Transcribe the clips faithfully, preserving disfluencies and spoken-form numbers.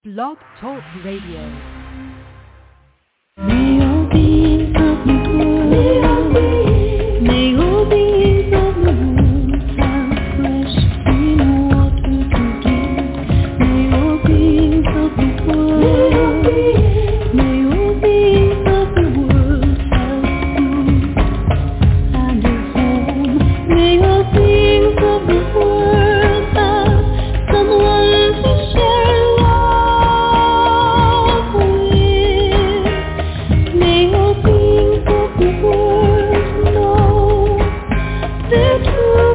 Blog Talk Radio. May all beings of the world, may all beings of the world have fresh clean water to drink. May all beings of the world, may all beings of the world have food and a home. May all beings of the world have someone to share love with. May all beings of the world know their true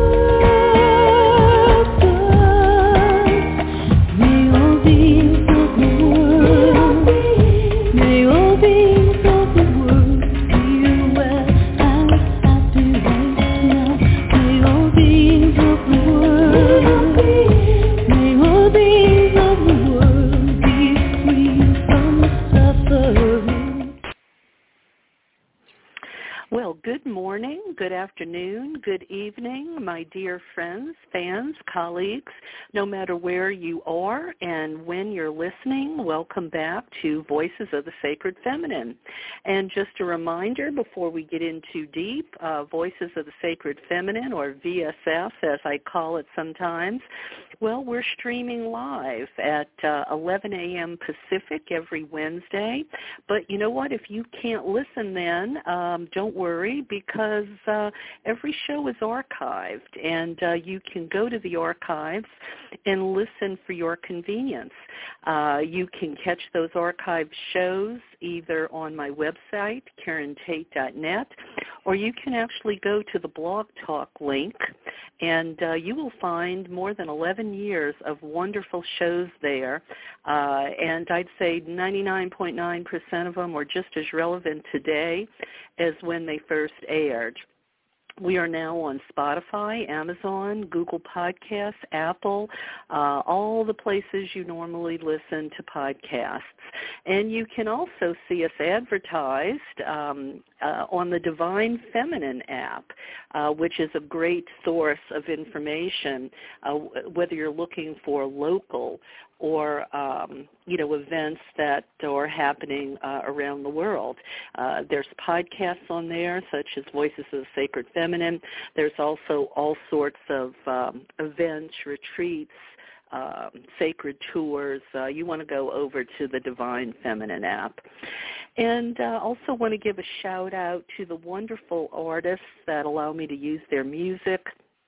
purpose. May all beings of the world, may all beings of the world feel well and happy right now. May all beings of the world, may all beings of the world be free from suffering. Well, good morning, good afternoon, good evening, my dear friends, fans, colleagues, no matter where you are and when you're listening, welcome back to Voices of the Sacred Feminine. And just a reminder before we get in too deep, uh, Voices of the Sacred Feminine, or V S F as I call it sometimes, well, we're streaming live at uh, eleven a.m. Pacific every Wednesday. But you know what? If you can't listen then, um, don't worry, because uh, every show is archived, and uh, you can go to the archives and listen for your convenience. Uh, you can catch those archived shows either on my website, Karen Tate dot net, or you can actually go to the Blog Talk link, and uh, you will find more than eleven years of wonderful shows there, uh, and I'd say ninety-nine point nine percent of them are just as relevant today as when they first aired. We are now on Spotify, Amazon, Google Podcasts, Apple, uh, all the places you normally listen to podcasts. And you can also see us advertised um, uh, on the Divine Feminine app, uh, which is a great source of information, uh, whether you're looking for local or, um, you know, events that are happening uh, around the world. Uh, there's podcasts on there, such as Voices of the Sacred Feminine. There's also all sorts of um, events, retreats, um, sacred tours. Uh, you want to go over to the Divine Feminine app. And uh, also want to give a shout-out to the wonderful artists that allow me to use their music.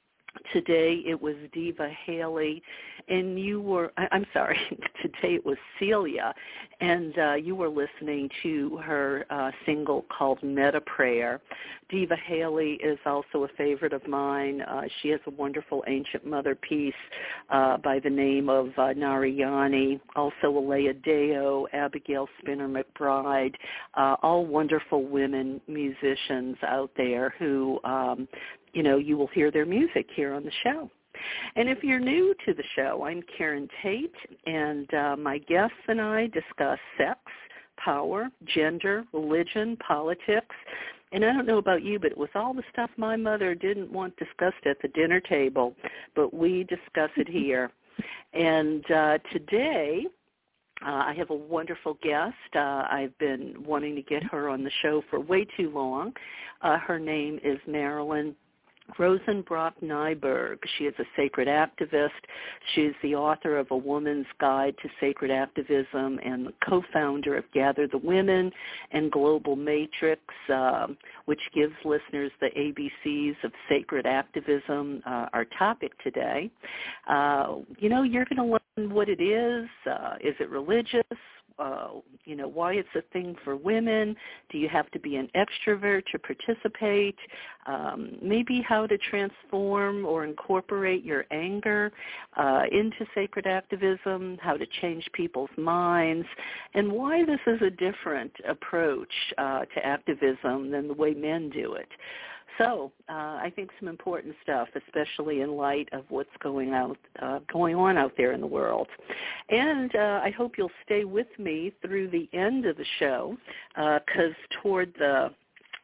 Today it was Diva Haley, and you were, I, I'm sorry, today it was Celia, and uh, you were listening to her uh, single called Meta Prayer. Diva Haley is also a favorite of mine. Uh, she has a wonderful Ancient Mother piece uh, by the name of uh, Narayani, also Alea Deo, Abigail Spinner McBride, uh, all wonderful women musicians out there who um, you know, you will hear their music here on the show. And if you're new to the show, I'm Karen Tate, and uh, my guests and I discuss sex, power, gender, religion, politics. And I don't know about you, but it was all the stuff my mother didn't want discussed at the dinner table, but we discuss it here. And uh, today, Uh, I have a wonderful guest. Uh, I've been wanting to get her on the show for way too long. Uh, her name is Marilyn Rosenbrock Nyberg. She is a sacred activist. She is the author of A Woman's Guide to Sacred Activism and the co-founder of Gather the Women and Global Matrix, um, which gives listeners the A B Cs of sacred activism, uh, our topic today. Uh, you know, you're going to learn what it is. Uh, is it religious? Uh, you know, why it's a thing for women. Do you have to be an extrovert to participate? Um, maybe how to transform or incorporate your anger uh, into sacred activism, how to change people's minds, and why this is a different approach uh, to activism than the way men do it. So uh, I think some important stuff, especially in light of what's going out, uh, going on out there in the world. And uh, I hope you'll stay with me through the end of the show, because uh, toward the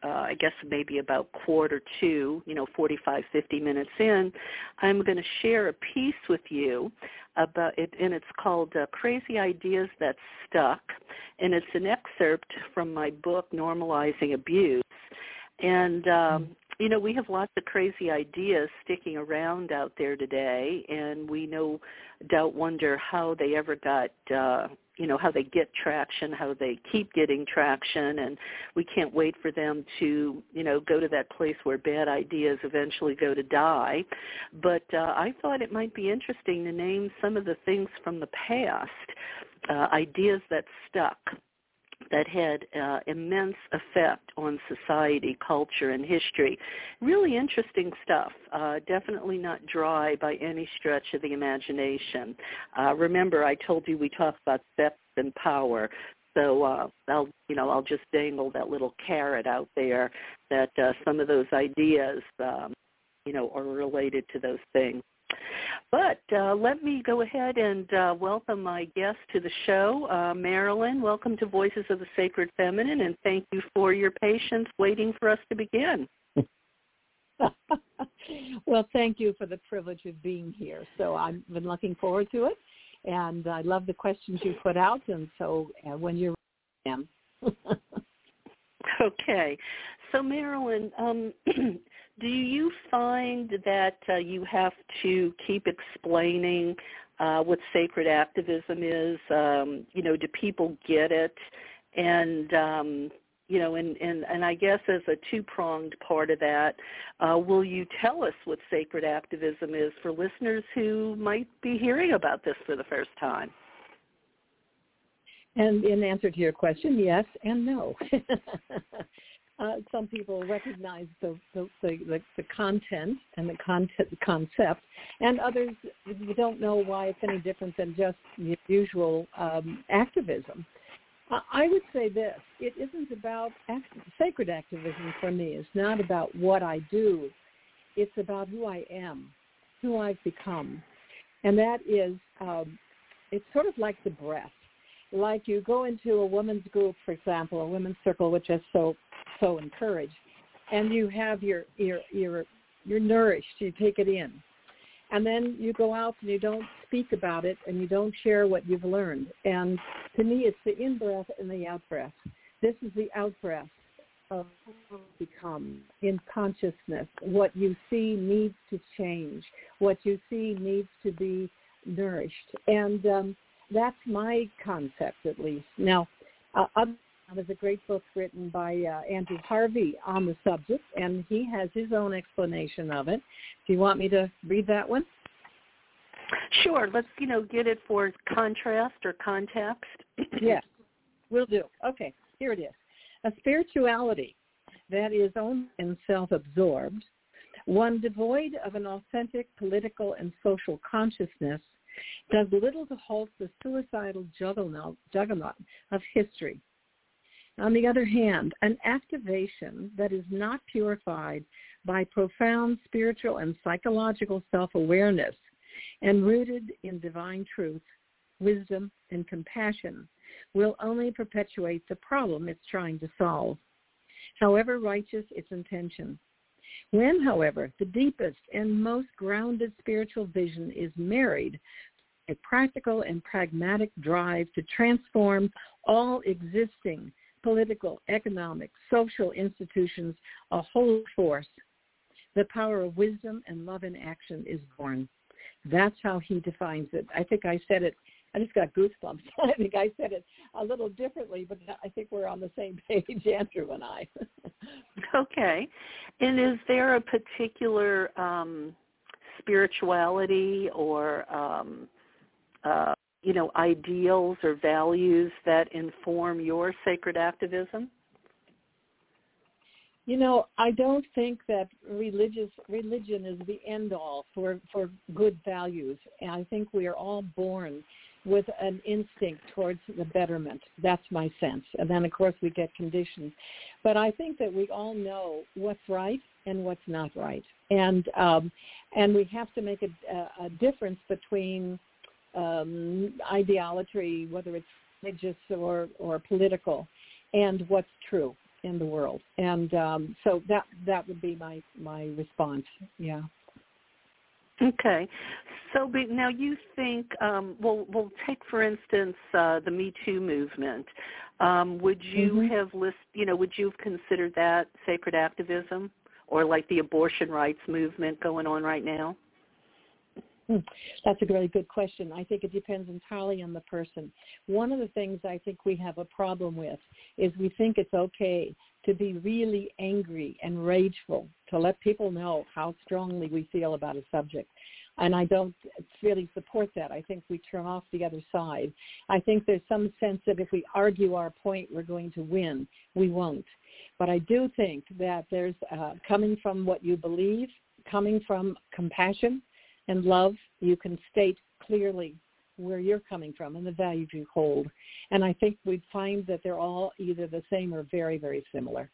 uh, I guess maybe about quarter two, you know, forty-five, fifty minutes in, I'm going to share a piece with you about it, and it's called uh, Crazy Ideas That Stuck, and it's an excerpt from my book, Normalizing Abuse. And, um, you know, we have lots of crazy ideas sticking around out there today, and we no doubt wonder how they ever got, uh, you know, how they get traction, how they keep getting traction, and we can't wait for them to, you know, go to that place where bad ideas eventually go to die. But uh, I thought it might be interesting to name some of the things from the past, uh, ideas that stuck, that had uh, immense effect on society, culture, and history. Really interesting stuff. Uh, definitely not dry by any stretch of the imagination. Uh, remember, I told you we talk about sex and power. So uh, I'll, you know, I'll just dangle that little carrot out there that uh, some of those ideas, um, you know, are related to those things. But uh, let me go ahead and uh, welcome my guest to the show, uh, Marilyn. Welcome to Voices of the Sacred Feminine, and thank you for your patience waiting for us to begin. Well, thank you for the privilege of being here. So I've been looking forward to it, and I love the questions you put out, and so uh, when you're ready, Okay. So, Marilyn, um, do you find that uh, you have to keep explaining uh, what sacred activism is? Um, you know, do people get it? And, um, you know, and, and, and I guess as a two-pronged part of that, uh, will you tell us what sacred activism is for listeners who might be hearing about this for the first time? And in answer to your question, yes and no. uh, some people recognize the the, the the content and the content concept, and others don't know why it's any different than just the usual um, activism. Uh, I would say this: it isn't about act- sacred activism for me. It's not about what I do. It's about who I am, who I've become, and that is um, it's sort of like the breath. Like you go into a women's group, for example, a women's circle, which is so so encouraged, and you have your your your you're nourished, you take it in, and then you go out and you don't speak about it and you don't share what you've learned. And to me, it's the in breath and the out breath. This is the out breath of who you become in consciousness. What you see needs to change. What you see needs to be nourished, and um, that's my concept, at least. Now, uh, there's a great book written by uh, Andrew Harvey on the subject, and he has his own explanation of it. Do you want me to read that one? Sure. Let's, you know, get it for contrast or context. Yes, will do. Okay, here it is. A spirituality that is only and self-absorbed, one devoid of an authentic political and social consciousness, does little to halt the suicidal juggernaut, juggernaut of history. On the other hand, an activation that is not purified by profound spiritual and psychological self-awareness and rooted in divine truth, wisdom, and compassion will only perpetuate the problem it's trying to solve, however righteous its intention. When, however, the deepest and most grounded spiritual vision is married to a practical and pragmatic drive to transform all existing political, economic, social institutions a whole force, the power of wisdom and love in action is born. That's how he defines it. I think I said it, I just got goosebumps. I think I said it a little differently, but I think we're on the same page, Andrew and I. Okay. And is there a particular um, spirituality or, um, uh, you know, ideals or values that inform your sacred activism? You know, I don't think that religious religion is the end-all for, for good values. And I think we are all born with an instinct towards the betterment. That's my sense. And then, of course, we get conditioned. But I think that we all know what's right and what's not right. And um, and we have to make a, a difference between um, ideology, whether it's religious or, or political, and what's true. in the world. And um, so that that would be my, my response, yeah. Okay. So but now you think, um, well, we'll take, for instance, uh, the Me Too movement. Um, would you mm-hmm. have list, you know, would you have considered that sacred activism, or like the abortion rights movement going on right now? That's a really good question. I think it depends entirely on the person. One of the things I think we have a problem with is we think it's okay to be really angry and rageful, to let people know how strongly we feel about a subject. And I don't really support that. I think we turn off the other side. I think there's some sense that if we argue our point, we're going to win. We won't. But I do think that there's uh, coming from what you believe, coming from compassion and love, you can state clearly where you're coming from and the values you hold. And I think we'd find that they're all either the same or very, very similar.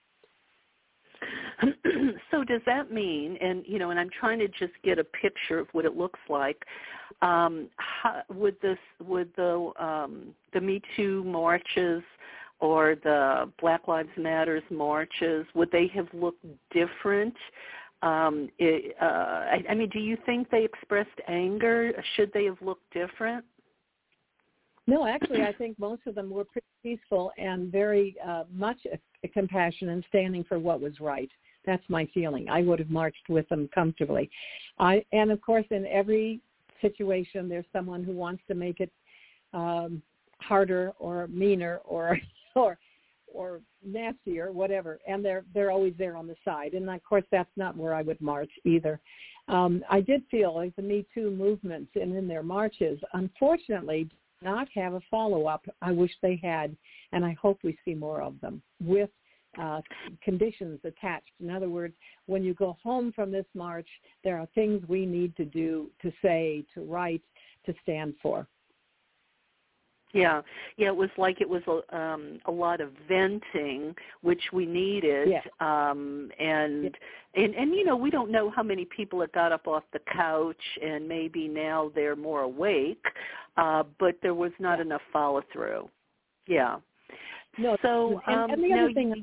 So does that mean, and you know, and I'm trying to just get a picture of what it looks like, um, how, would this, would the um, the Me Too marches or the Black Lives Matters marches, would they have looked different? Um, it, uh, I, I mean, do you think they expressed anger? Should they have looked different? No, actually, I think most of them were pretty peaceful and very uh, much a, a compassion and standing for what was right. That's my feeling. I would have marched with them comfortably. I, and, of course, in every situation, there's someone who wants to make it um, harder or meaner or or or nastier, whatever, and they're they're always there on the side. And, of course, that's not where I would march either. Um, I did feel like the Me Too movements and in their marches, unfortunately, did not have a follow-up. I wish they had, and I hope we see more of them with uh, conditions attached. In other words, when you go home from this march, there are things we need to do, to say, to write, to stand for. Yeah, yeah. It was like it was a, um, a lot of venting, which we needed, yeah. um, and yeah. and and you know, we don't know how many people that got up off the couch and maybe now they're more awake, uh, but there was not yeah. enough follow through. Yeah. No. So and, um, and the now other thing. You,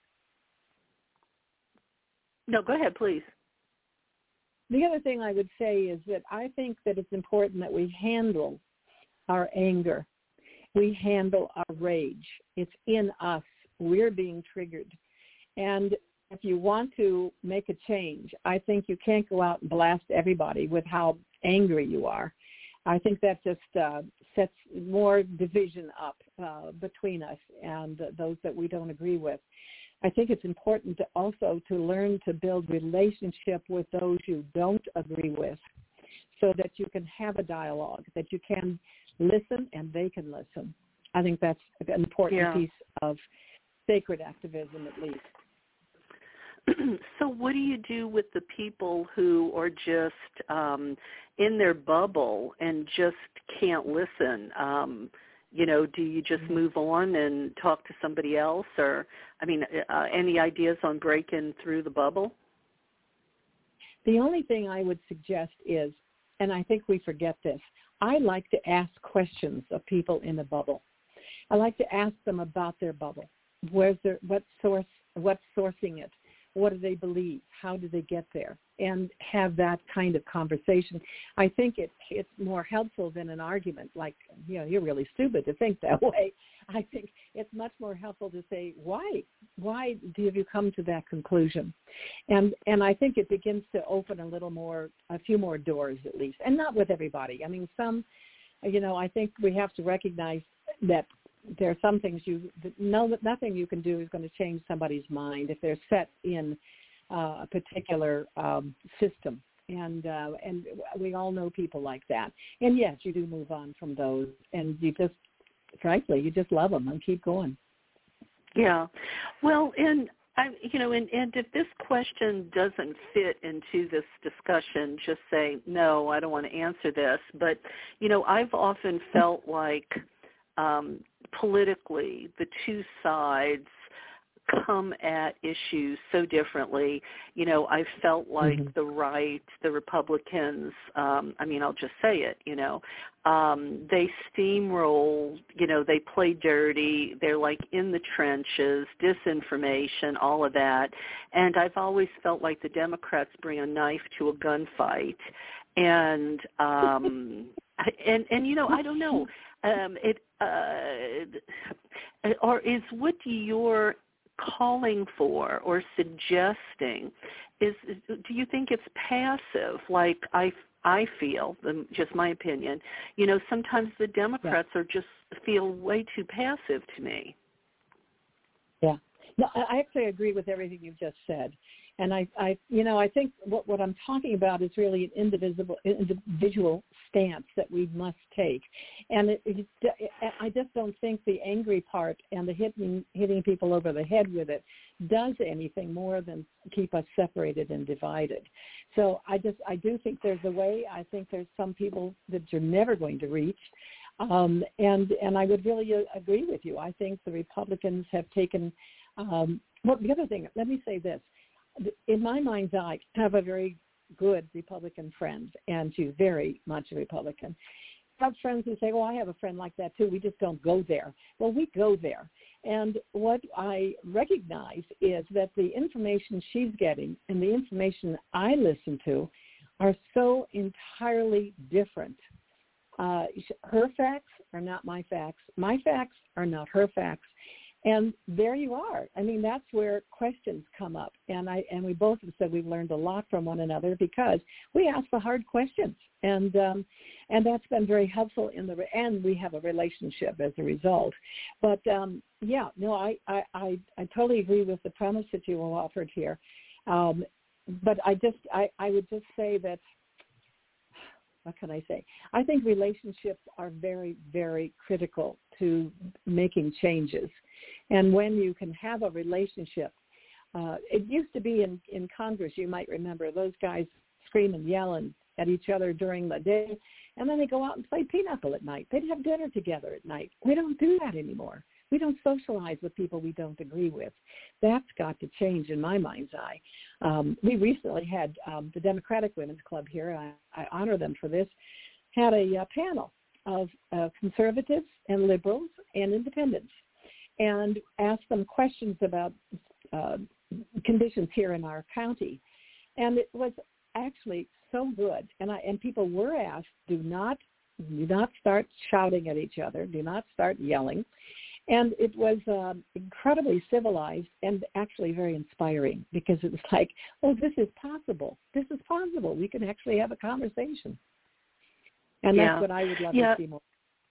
no, go ahead, please. The other thing I would say is that I think that it's important that we handle our anger. We handle our rage. It's in us. We're being triggered. And if you want to make a change, I think you can't go out and blast everybody with how angry you are. I think that just uh, sets more division up uh, between us and uh, those that we don't agree with. I think it's important to also to learn to build relationship with those you don't agree with, so that you can have a dialogue, that you can listen and they can listen. I think that's an important yeah. piece of sacred activism, at least. So what do you do with the people who are just um, in their bubble and just can't listen? Um, you know, do you just move on and talk to somebody else? Or, I mean, uh, any ideas on breaking through the bubble? The only thing I would suggest is, and I think we forget this, I like to ask questions of people in the bubble. I like to ask them about their bubble. Where's their, what source, what's sourcing it? What do they believe? How do they get there? And have that kind of conversation. I think it, it's more helpful than an argument like, you know, you're really stupid to think that way. I think it's much more helpful to say, why? Why do you come to that conclusion? And and I think it begins to open a little more, a few more doors at least, and not with everybody. I mean, some, you know, I think we have to recognize that there are some things you, no, nothing you can do is going to change somebody's mind if they're set in uh, a particular um, system. And uh, and we all know people like that. And yes, you do move on from those, and you just, frankly, you just love them and keep going. Yeah. Well, and, I, you know, and, and if this question doesn't fit into this discussion, just say, no, I don't want to answer this. But, you know, I've often felt like um, politically the two sides come at issues so differently. You know, I felt like mm-hmm. the right, the Republicans, um, I mean, I'll just say it, you know, um, they steamroll, you know, they play dirty. They're like in the trenches, disinformation, all of that. And I've always felt like the Democrats bring a knife to a gunfight. And, um, and, and, you know, I don't know, um, it, uh, or is what you're calling for or suggesting is, do you think it's passive? Like I, I feel, just my opinion, you know, sometimes the Democrats yeah. are just feel way too passive to me. Yeah. No, I actually agree with everything you've just said. And I, I, you know, I think what, what I'm talking about is really an indivisible, individual stance that we must take. And it, it, I just don't think the angry part and the hitting, hitting people over the head with it does anything more than keep us separated and divided. So I just, I do think there's a way. I think there's some people that you're never going to reach. Um, and, and I would really agree with you. I think the Republicans have taken, um, well, the other thing, let me say this. In my mind's eye, I have a very good Republican friend, and she's very much a Republican. I have friends who say, well, I have a friend like that too. We just don't go there. Well, we go there. And what I recognize is that the information she's getting and the information I listen to are so entirely different. Uh, her facts are not my facts. My facts are not her facts. And there you are. I mean, that's where questions come up. And I and we both have said we've learned a lot from one another because we ask the hard questions. And um, and that's been very helpful in the and we have a relationship as a result. But um, yeah, no, I, I, I, I totally agree with the premise that you have offered here. Um, but I just I, I would just say that, what can I say? I think relationships are very, very critical to making changes. And when you can have a relationship, uh, it used to be in, in Congress, you might remember, those guys scream and yelling at each other during the day, and then they go out and play pinochle at night. They'd have dinner together at night. We don't do that anymore. We don't socialize with people we don't agree with. That's got to change in my mind's eye. Um, we recently had um, the Democratic Women's Club here, I, I honor them for this, had a uh, panel of uh, conservatives and liberals and independents, and asked them questions about uh, conditions here in our county. And it was actually so good. And I, and people were asked, do not, do not start shouting at each other. Do not start yelling. And it was um, incredibly civilized and actually very inspiring because it was like, oh, this is possible. This is possible. We can actually have a conversation. And yeah. that's what I would love yeah. to see more.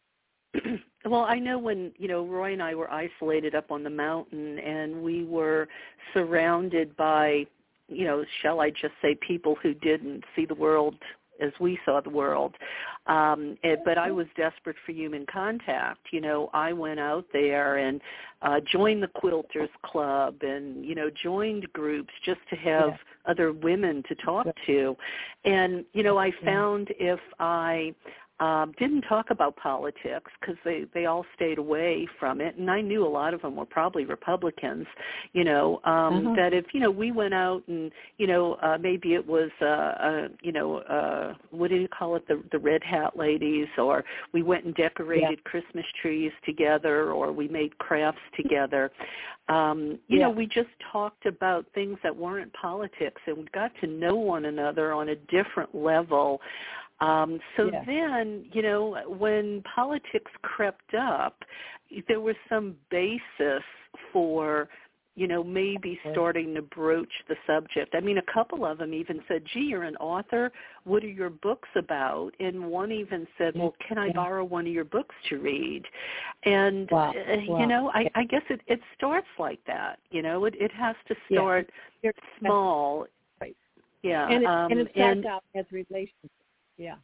Well, I know when, you know, Roy and I were isolated up on the mountain and we were surrounded by, you know, shall I just say people who didn't see the world as we saw the world. Um, it, but I was desperate for human contact. You know, I went out there and uh, joined the Quilters Club and, you know, joined groups just to have yeah. other women to talk to. And, you know, I found if I Um, didn't talk about politics because they, they all stayed away from it. And I knew a lot of them were probably Republicans, you know, um, uh-huh. that if, you know, we went out and, you know, uh, maybe it was, uh, uh, you know, uh, what do you call it, the, the Red Hat ladies, or we went and decorated yeah. Christmas trees together, or we made crafts together. Um, you yeah. know, we just talked about things that weren't politics, and we got to know one another on a different level. Um, so yeah. then, you know, when politics crept up, there was some basis for, you know, maybe starting to broach the subject. I mean, a couple of them even said, gee, you're an author. What are your books about? And one even said, well, can I borrow one of your books to read? And, wow. uh, wow. you know, I, I guess it, it starts like that. You know, it, it has to start yeah. small. Right. Yeah. And it, um, and it starts and, out as relations. Yeah.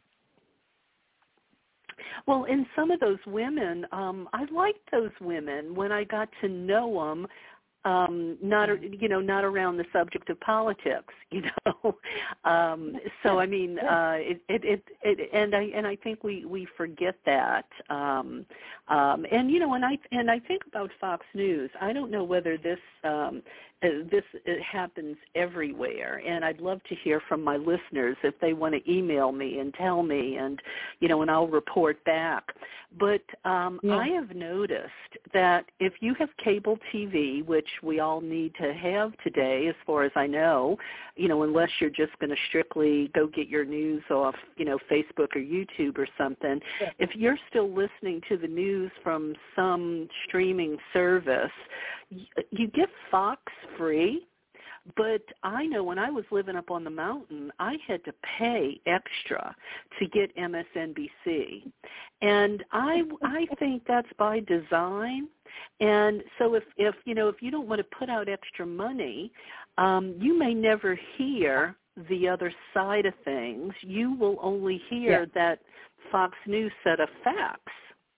Well, in some of those women, um, I liked those women. When I got to know them, um, not you know not around the subject of politics, you know. um, so I mean, uh, it, it, it, it, and I and I think we, we forget that. Um, um, and you know, and I and I think about Fox News. I don't know whether this um, uh, this it happens everywhere, and I'd love to hear from my listeners if they want to email me and tell me, and you know, and I'll report back. But um, yeah. I have noticed that if you have cable T V, which we all need to have today, as far as I know, you know, unless you're just going to strictly go get your news off, you know, Facebook or YouTube or something, yeah. if you're still listening to the news from some streaming service, you, you get Fox free. But I know when I was living up on the mountain, I had to pay extra to get M S N B C. And I, I think that's by design. And so if, if, you know, if you don't want to put out extra money, um, you may never hear the other side of things. You will only hear yeah. that Fox News set of facts.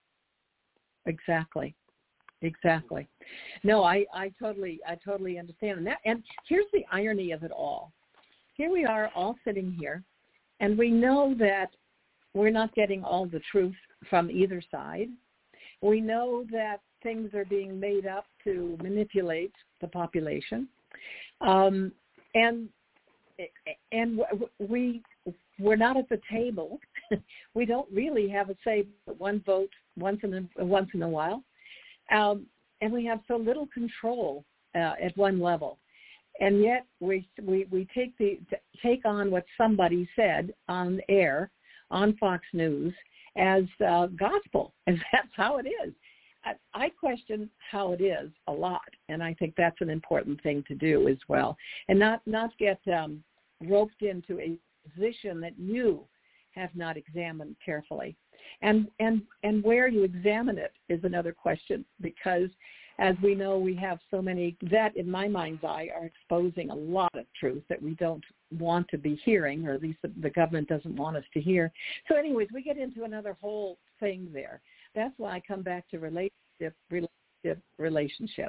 Exactly. Exactly. No, I, I totally I totally understand. And that, and here's the irony of it all. Here we are all sitting here, and we know that we're not getting all the truth from either side. We know that things are being made up to manipulate the population. Um, and and we we're not at the table. We don't really have a say but one vote once in a, once in a while. Um, and we have so little control uh, at one level, and yet we we, we take the take on what somebody said on air on Fox News as uh, gospel, and that's how it is. I, I question how it is a lot, and I think that's an important thing to do as well, and not not get um, roped into a position that you have not examined carefully. And, and and where you examine it is another question, because as we know, we have so many that, in my mind's eye, are exposing a lot of truth that we don't want to be hearing, or at least the, the government doesn't want us to hear. So anyways, we get into another whole thing there. That's why I come back to relationship, relationship, relationship.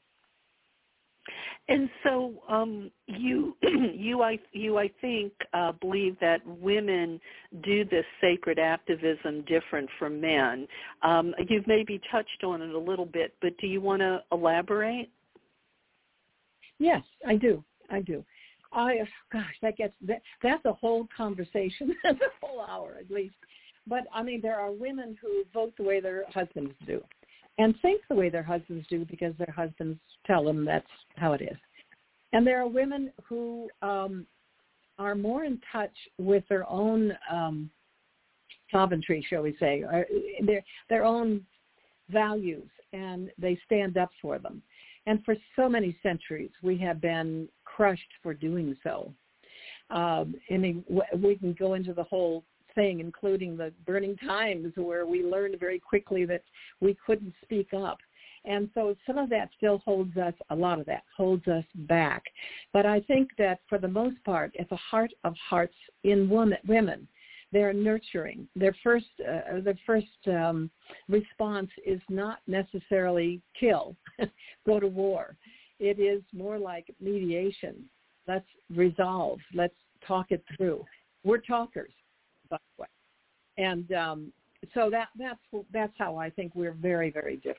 And so um, you, you, I, you, I think, uh, believe that women do this sacred activism different from men. Um, you've maybe touched on it a little bit, but do you want to elaborate? Yes, I do. I do. I gosh, that gets that, that's a whole conversation, a whole hour at least. But I mean, there are women who vote the way their husbands do, and think the way their husbands do because their husbands tell them that's how it is. And there are women who um, are more in touch with their own um, sovereignty, shall we say, or their their own values, and they stand up for them. And for so many centuries, we have been crushed for doing so. Um, and we can go into the whole thing, including the burning times, where we learned very quickly that we couldn't speak up. And so some of that still holds us, a lot of that holds us back. But I think that for the most part, at the heart of hearts in women, women they're nurturing. Their first, uh, their first um, response is not necessarily kill, go to war. It is more like mediation. Let's resolve. Let's talk it through. We're talkers, by the way. And um, so that that's that's how I think we're very, very different.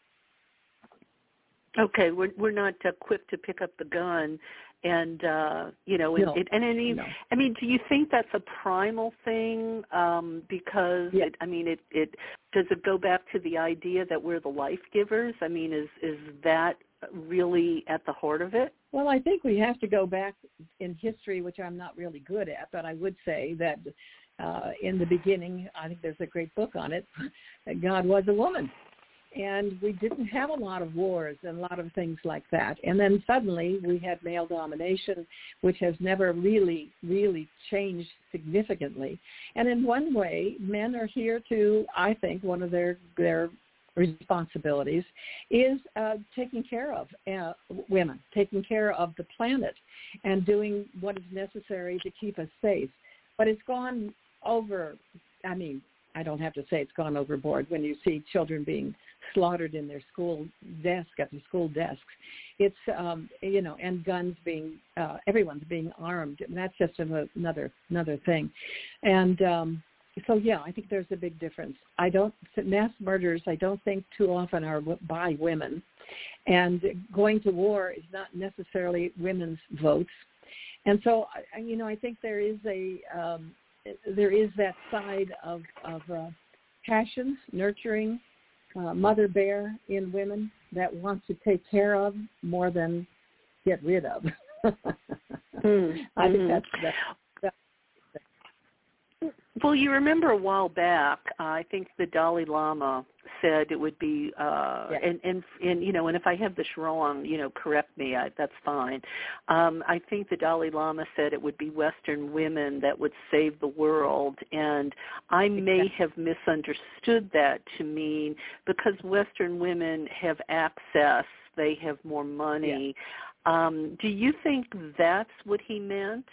Okay, we're we're not uh, quick to pick up the gun, and uh, you know, No. it, and any. No. I mean, do you think that's a primal thing? Um, because Yeah. it, I mean, it, it does it go back to the idea that we're the life givers? I mean, is is that really at the heart of it? Well, I think we have to go back in history, which I'm not really good at, but I would say that uh, in the beginning, I think there's a great book on it, that God was a woman. And we didn't have a lot of wars and a lot of things like that. And then suddenly we had male domination, which has never really, really changed significantly. And in one way, men are here to, I think, one of their their responsibilities is uh, taking care of uh, women, taking care of the planet, and doing what is necessary to keep us safe. But it's gone over, I mean, I don't have to say it's gone overboard when you see children being slaughtered in their school desk, at their school desks. It's, um, you know, and guns being, uh, everyone's being armed. And that's just another another thing. And um, so, yeah, I think there's a big difference. I don't, mass murders, I don't think too often are by women. And going to war is not necessarily women's votes. And so, you know, I think there is a, um, there is that side of, of uh, passions, nurturing, uh, mother bear in women that wants to take care of more than get rid of. mm-hmm. I think that's, that's, that's Well, you remember a while back, uh, I think the Dalai Lama said it would be, uh, yeah. and, and, and, you know, and if I have this wrong, you know, correct me, I, that's fine. Um, I think the Dalai Lama said it would be Western women that would save the world, and I may have misunderstood that to mean because Western women have access, they have more money. Yeah. Um, do you think that's what he meant?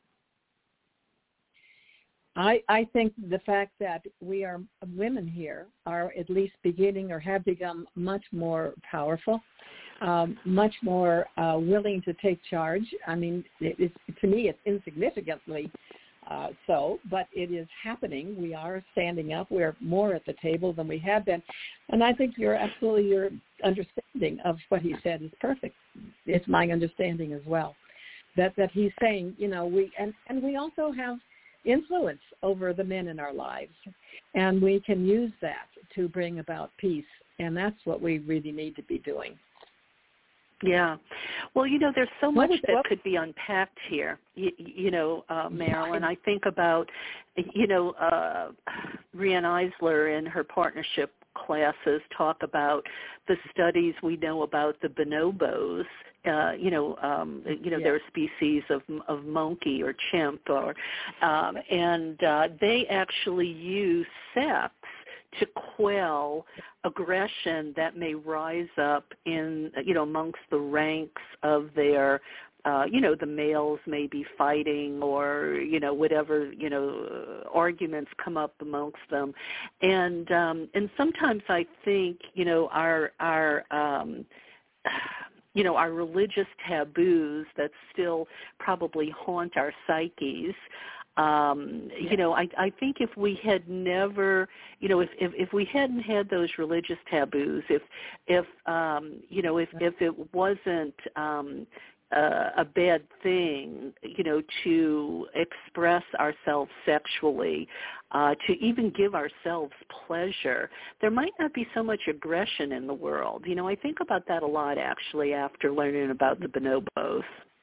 I, I think the fact that we are women here are at least beginning or have become much more powerful, um, much more uh, willing to take charge. I mean, it, it's, to me, it's insignificantly uh, so, but it is happening. We are standing up. We're more at the table than we have been. And I think you're absolutely, your understanding of what he said is perfect. It's my understanding as well, that, that he's saying, you know, we, and, and we also have influence over the men in our lives, and we can use that to bring about peace, and that's what we really need to be doing. Yeah. Well, you know, there's so what much was, that what? could be unpacked here, you, you know, uh, Marilyn. I think about, you know, uh, Riane Eisler in her partnership classes talk about the studies we know about the bonobos. Uh, you know, um, you know, yeah. they're a species of of monkey or chimp, or um, and uh, they actually use sex to quell aggression that may rise up in, you know, amongst the ranks of their, uh, you know, the males may be fighting, or, you know, whatever, you know, arguments come up amongst them. And um, and sometimes I think, you know, our, our um, you know, our religious taboos that still probably haunt our psyches, Um, yeah. you know, I, I think if we had never, you know, if, if, if we hadn't had those religious taboos, if, if um, you know, if, if it wasn't um, uh, a bad thing, you know, to express ourselves sexually, uh, to even give ourselves pleasure, there might not be so much aggression in the world. You know, I think about that a lot, actually, after learning about the bonobos.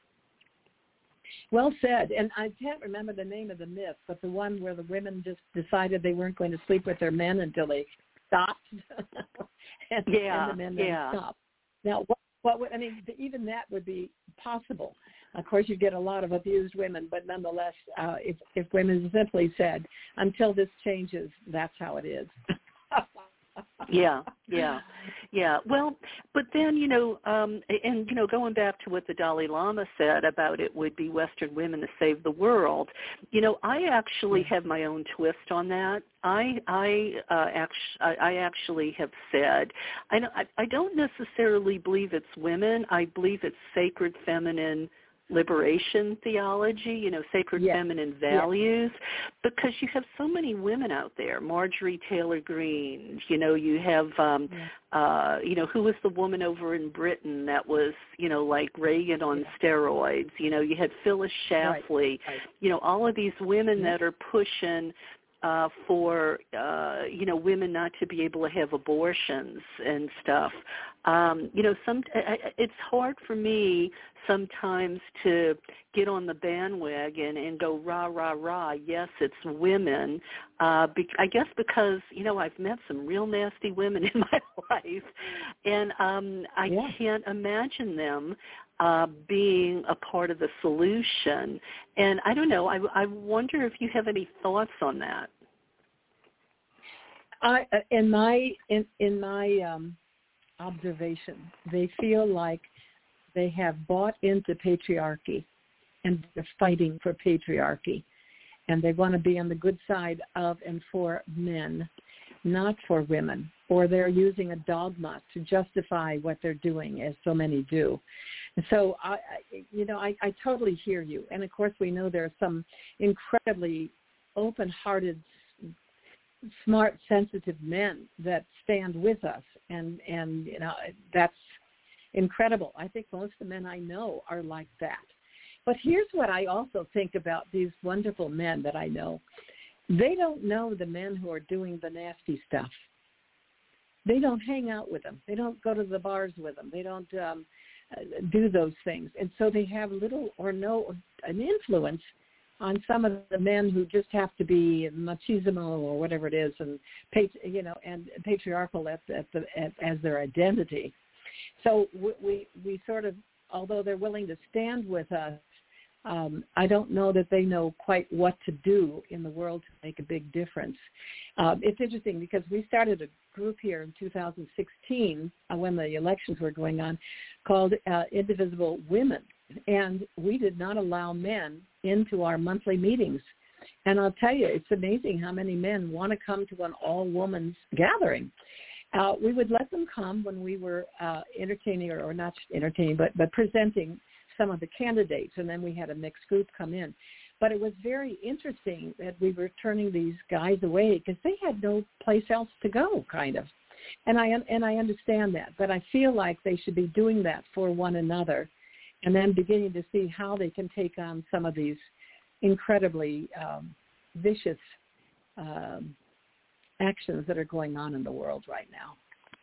Well said. And I can't remember the name of the myth, but the one where the women just decided they weren't going to sleep with their men until they stopped. and, yeah, and the men then yeah. stopped. Now, what, what would, I mean, even that would be possible. Of course, you get a lot of abused women, but nonetheless, uh, if, if women simply said, until this changes, that's how it is. yeah, yeah, yeah. Well, but then, you know, um, and, you know, going back to what the Dalai Lama said about it would be Western women to save the world, you know, I actually have my own twist on that. I I uh, actually I actually have said I don't, I don't necessarily believe it's women. I believe it's sacred feminine liberation theology, you know, sacred yes. feminine values, yes. because you have so many women out there. Marjorie Taylor Greene, you know, you have, um, yes. uh, you know, who was the woman over in Britain that was, you know, like Reagan on yes. steroids? You know, you had Phyllis Schlafly, right. Right. you know, all of these women yes. that are pushing Uh, for, uh, you know, women not to be able to have abortions and stuff. Um, you know, some it's hard for me sometimes to get on the bandwagon and go, rah, rah, rah, yes, it's women. Uh, be, I guess because, you know, I've met some real nasty women in my life, and um, I yeah. can't imagine them Uh, being a part of the solution. And I don't know, I, I wonder if you have any thoughts on that. I, in my in, in my um, observation, they feel like they have bought into patriarchy, and they're fighting for patriarchy, and they want to be on the good side of and for men. not for women, or they're using a dogma to justify what they're doing, as so many do. And so, I, I, you know, I, I totally hear you. And, of course, we know there are some incredibly open-hearted, smart, sensitive men that stand with us. And, and you know, that's incredible. I think most of the men I know are like that. But here's what I also think about these wonderful men that I know. They don't know the men who are doing the nasty stuff. They don't hang out with them. They don't go to the bars with them. They don't um, do those things. And so they have little or no an influence on some of the men who just have to be machismo or whatever it is, and you know, and patriarchal at, at the, at, as their identity. So we, we we sort of, although they're willing to stand with us, Um, I don't know that they know quite what to do in the world to make a big difference. Um, it's interesting because we started a group here in two thousand sixteen uh, when the elections were going on called uh, Indivisible Women, and we did not allow men into our monthly meetings. And I'll tell you, it's amazing how many men want to come to an all-women's gathering. Uh, we would let them come when we were uh, entertaining, or, or not entertaining, but, but presenting some of the candidates, and then we had a mixed group come in. But it was very interesting that we were turning these guys away because they had no place else to go, kind of. And I and I understand that, but I feel like they should be doing that for one another, and then beginning to see how they can take on some of these incredibly um, vicious um, actions that are going on in the world right now.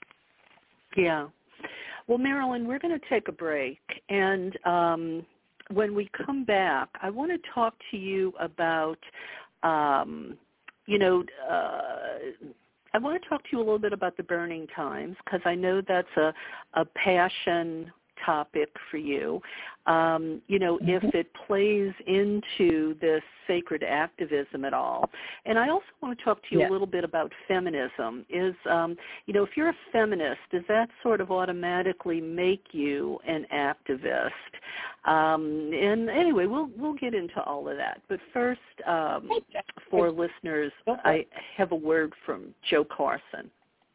Yeah. Well, Marilyn, we're going to take a break, and um, when we come back, I want to talk to you about, um, you know, uh, I want to talk to you a little bit about the Burning Times, because I know that's a, a passion topic for you. Um, you know, mm-hmm. if it plays into this sacred activism at all. And I also want to talk to you yeah. a little bit about feminism. Is, um, you know, if you're a feminist, does that sort of automatically make you an activist? Um, and anyway, we'll we'll get into all of that. But first, um, for listeners, I have a word from Jo Carson.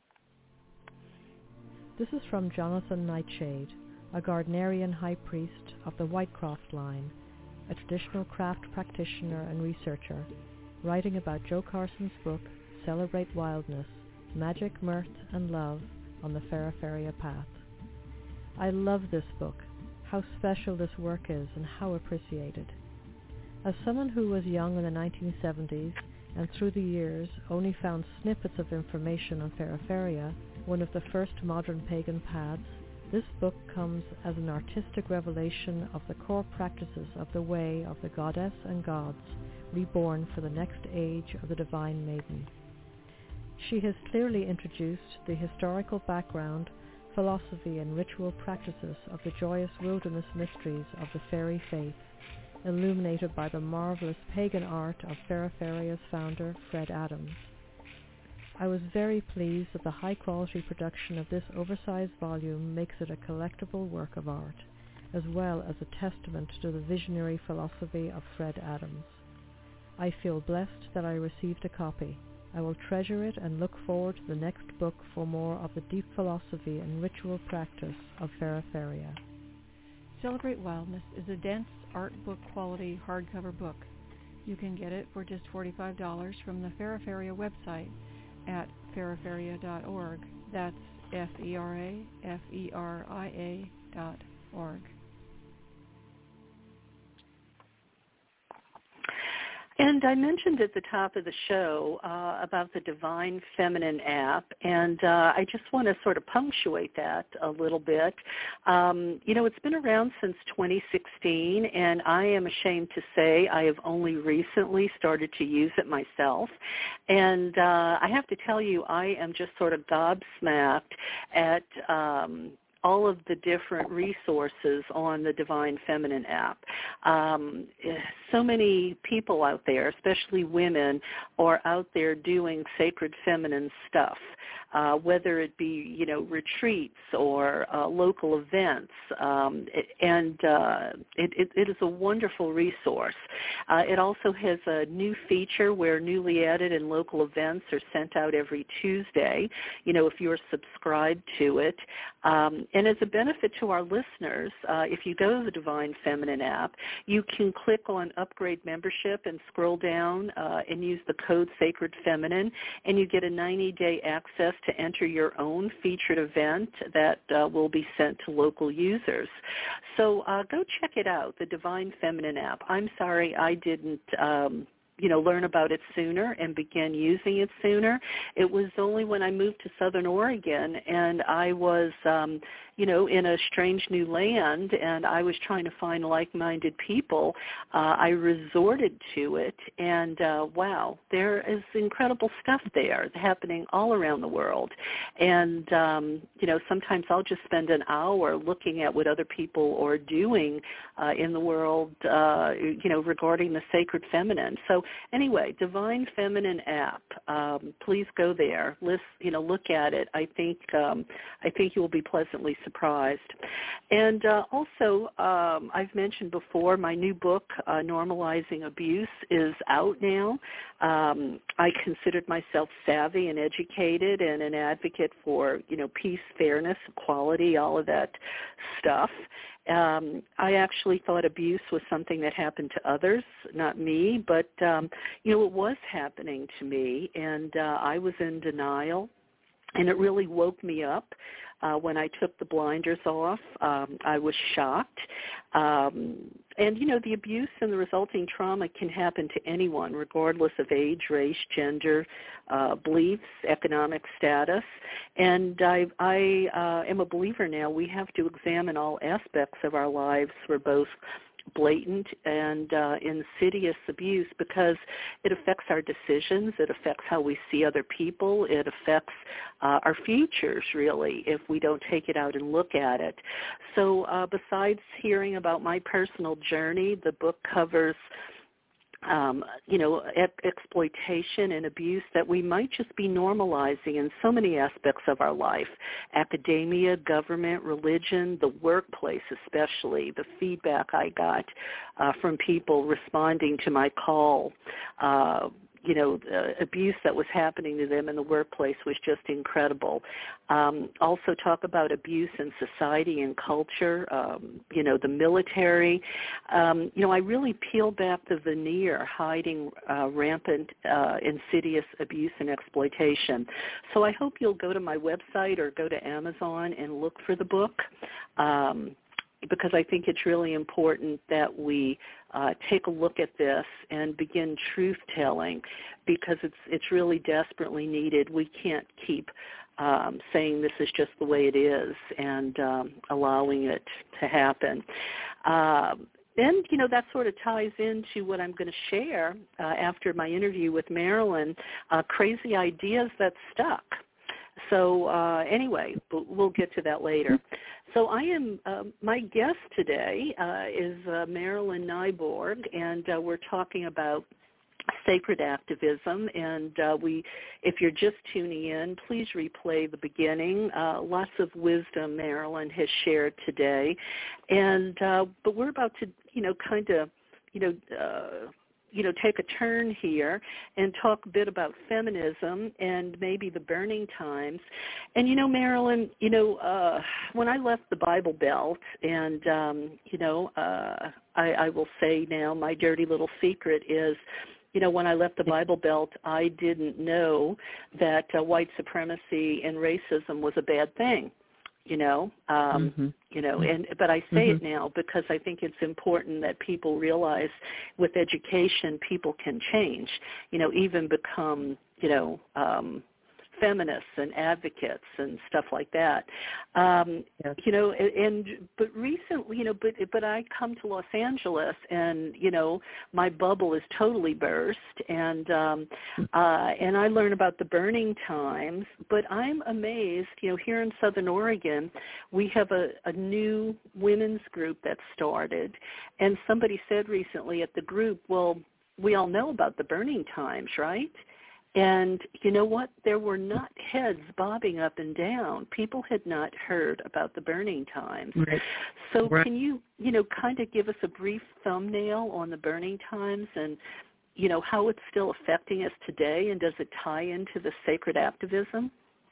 This is from Jonathan Nightshade, a Gardnerian high priest of the Whitecroft line, a traditional craft practitioner and researcher, writing about Jo Carson's book, Celebrate Wildness, Magic, Mirth, and Love on the Feraferia Path. I love this book, how special this work is and how appreciated. As someone who was young in the nineteen seventies and through the years only found snippets of information on Feraferia, one of the first modern pagan paths, this book comes as an artistic revelation of the core practices of the way of the goddess and gods, reborn for the next age of the Divine Maiden. She has clearly introduced the historical background, philosophy, and ritual practices of the joyous wilderness mysteries of the fairy faith, illuminated by the marvelous pagan art of Feraferia's founder, Fred Adams. I was very pleased that the high-quality production of this oversized volume makes it a collectible work of art, as well as a testament to the visionary philosophy of Fred Adams. I feel blessed that I received a copy. I will treasure it and look forward to the next book for more of the deep philosophy and ritual practice of Feraferia. Celebrate Wildness is a dense art book quality hardcover book. You can get it for just forty-five dollars from the Feraferia website at feraferia dot org. That's F E R A F E R I A dot org. And I mentioned at the top of the show uh, about the Divine Feminine app, and uh, I just want to sort of punctuate that a little bit. Um, you know, it's been around since twenty sixteen, and I am ashamed to say I have only recently started to use it myself. And uh, I have to tell you, I am just sort of gobsmacked at um, all of the different resources on the Divine Feminine app. Um, so many people out there, especially women, are out there doing sacred feminine stuff. uh, whether it be, you know, retreats or uh, local events. Um, and uh, it, it, it is a wonderful resource. Uh, it also has a new feature where newly added and local events are sent out every Tuesday, you know, if you're subscribed to it. Um, and as a benefit to our listeners, uh, if you go to the Divine Feminine app, you can click on Upgrade Membership and scroll down uh, and use the code Sacred Feminine, and you get a ninety-day access to enter your own featured event that uh, will be sent to local users. So uh, go check it out, the Divine Feminine app. I'm sorry I didn't um, you know, learn about it sooner and begin using it sooner. It was only when I moved to Southern Oregon and I was, um, you know, in a strange new land and I was trying to find like-minded people, uh, I resorted to it. And, uh, wow, there is incredible stuff there happening all around the world. And, um, you know, sometimes I'll just spend an hour looking at what other people are doing uh, in the world, uh, you know, regarding the sacred feminine. So anyway, Divine Feminine app. Um, please go there. List, you know, look at it. I think um, I think you will be pleasantly surprised. And uh, also, um, I've mentioned before, my new book, uh, Normalizing Abuse, is out now. Um, I considered myself savvy and educated and an advocate for, you know, peace, fairness, equality, all of that stuff. Um, I actually thought abuse was something that happened to others, not me, but, um, you know, it was happening to me, and uh, I was in denial, and it really woke me up. Uh, when I took the blinders off, um, I was shocked. Um, and, you know, the abuse and the resulting trauma can happen to anyone, regardless of age, race, gender, uh, beliefs, economic status. And I, I uh, am a believer now. We have to examine all aspects of our lives for both blatant and uh, insidious abuse, because it affects our decisions, it affects how we see other people, it affects uh, our futures, really, if we don't take it out and look at it. So uh, besides hearing about my personal journey, the book covers Um, you know, e- exploitation and abuse that we might just be normalizing in so many aspects of our life: academia, government, religion, the workplace especially. The feedback I got uh, from people responding to my call, uh, you know, the abuse that was happening to them in the workplace was just incredible. Um, also talk about abuse in society and culture, um, you know, the military. Um, you know, I really peel back the veneer hiding uh, rampant, uh, insidious abuse and exploitation. So I hope you'll go to my website or go to Amazon and look for the book. Um, because I think it's really important that we uh, take a look at this and begin truth-telling, because it's it's really desperately needed. We can't keep um, saying this is just the way it is and um, allowing it to happen. Um, And, you know, that sort of ties into what I'm going to share uh, after my interview with Marilyn, uh, crazy ideas that stuck. So uh, anyway, we'll get to that later. So I am, uh, my guest today uh, is uh, Marilyn Nyborg, and uh, we're talking about sacred activism. And uh, we, if you're just tuning in, please replay the beginning. Uh, lots of wisdom Marilyn has shared today. And, uh, but we're about to, you know, kind of, you know, uh, you know, take a turn here and talk a bit about feminism and maybe the burning times. And, you know, Marilyn, you know, uh, when I left the Bible Belt, and, um, you know, uh, I, I will say now my dirty little secret is, you know, when I left the Bible Belt, I didn't know that uh, white supremacy and racism was a bad thing. You know, um, mm-hmm. you know, and but I say mm-hmm. it now because I think it's important that people realize with education, people can change, you know, even become, you know, um, feminists and advocates and stuff like that. Um, yes. You know, and, but recently, you know, but, but I come to Los Angeles and, you know, my bubble is totally burst, and, um, uh, and I learn about the burning times, but I'm amazed, you know, here in Southern Oregon, we have a, a new women's group that started, and somebody said recently at the group, well, we all know about the burning times, right? And you know what? There were not heads bobbing up and down. People had not heard about the burning times. Right. So Right. can you, you know, kind of give us a brief thumbnail on the burning times and, you know, how it's still affecting us today, and does it tie into the sacred activism?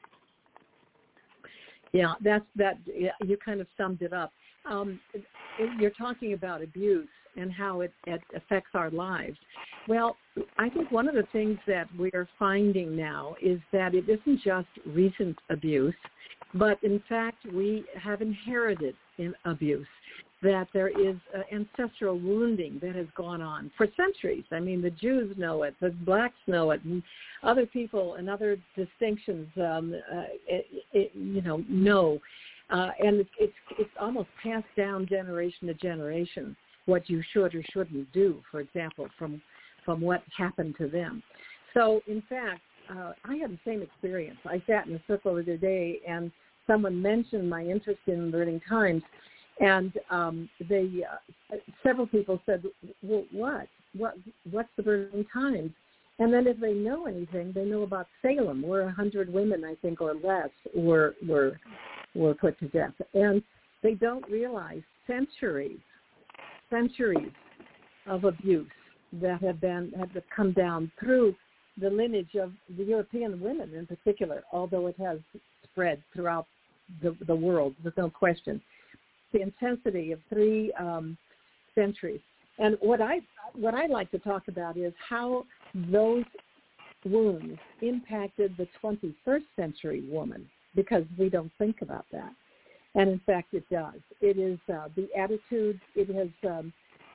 Yeah, that's that. Yeah, you kind of summed it up. Um, it, you're talking about abuse and how it, it affects our lives. Well, I think one of the things that we're finding now is that it isn't just recent abuse, but in fact we have inherited in abuse, that there is uh, ancestral wounding that has gone on for centuries. I mean, the Jews know it, the blacks know it, and other people and other distinctions, um, uh, it, it, you know, know. Uh, and it's, it's it's almost passed down generation to generation, what you should or shouldn't do, for example, from from what happened to them. So, in fact, uh, I had the same experience. I sat in a circle the other day, and someone mentioned my interest in burning times, and um, they uh, several people said, well, what? What? What's the burning times? And then if they know anything, they know about Salem, where a hundred women, I think, or less, were were were put to death. And they don't realize centuries, centuries of abuse that have been have come down through the lineage of the European women in particular, although it has spread throughout the, the world, there's no question. The intensity of three um, centuries. And what I what I like to talk about is how those wounds impacted the twenty-first century woman, because we don't think about that. And in fact, it does. It is uh, the attitude, it has um,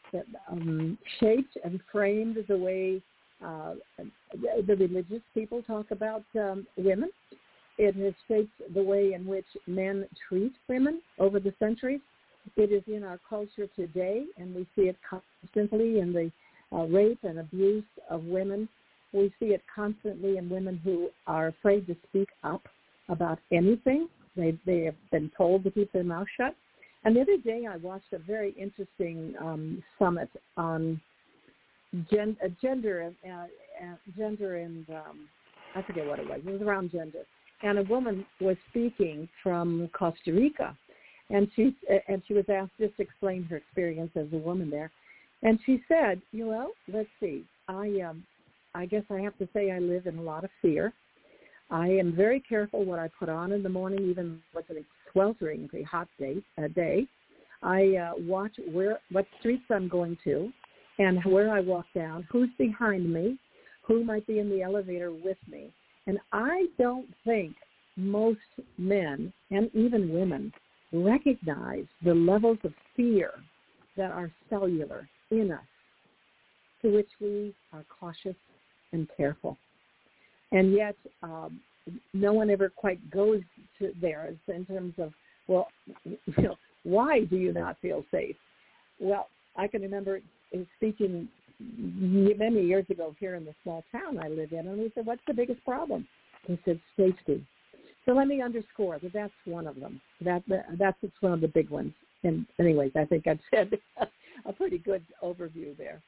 um, shaped and framed the way uh, the religious people talk about um, women. It has shaped the way in which men treat women over the centuries. It is in our culture today, and we see it constantly in the uh, rape and abuse of women. We see it constantly in women who are afraid to speak up about anything. They they have been told to keep their mouth shut. And the other day I watched a very interesting um, summit on gen, uh, gender, uh, uh, gender and um, I forget what it was. It was around gender. And a woman was speaking from Costa Rica, and she uh, and she was asked just to explain her experience as a woman there. And she said, you know, let's see, I um, I guess I have to say I live in a lot of fear. I am very careful what I put on in the morning, even with a swelteringly hot day. A day. I uh, watch where what streets I'm going to, and where I walk down, who's behind me, who might be in the elevator with me. And I don't think most men and even women recognize the levels of fear that are cellular in us, to which we are cautious and careful. And yet um, no one ever quite goes to there in terms of, well, you know, why do you not feel safe? Well, I can remember speaking many years ago here in the small town I live in, and we said, what's the biggest problem? He said, safety. So let me underscore that that's one of them. That, that's one of the big ones. And anyways, I think I've said a pretty good overview there.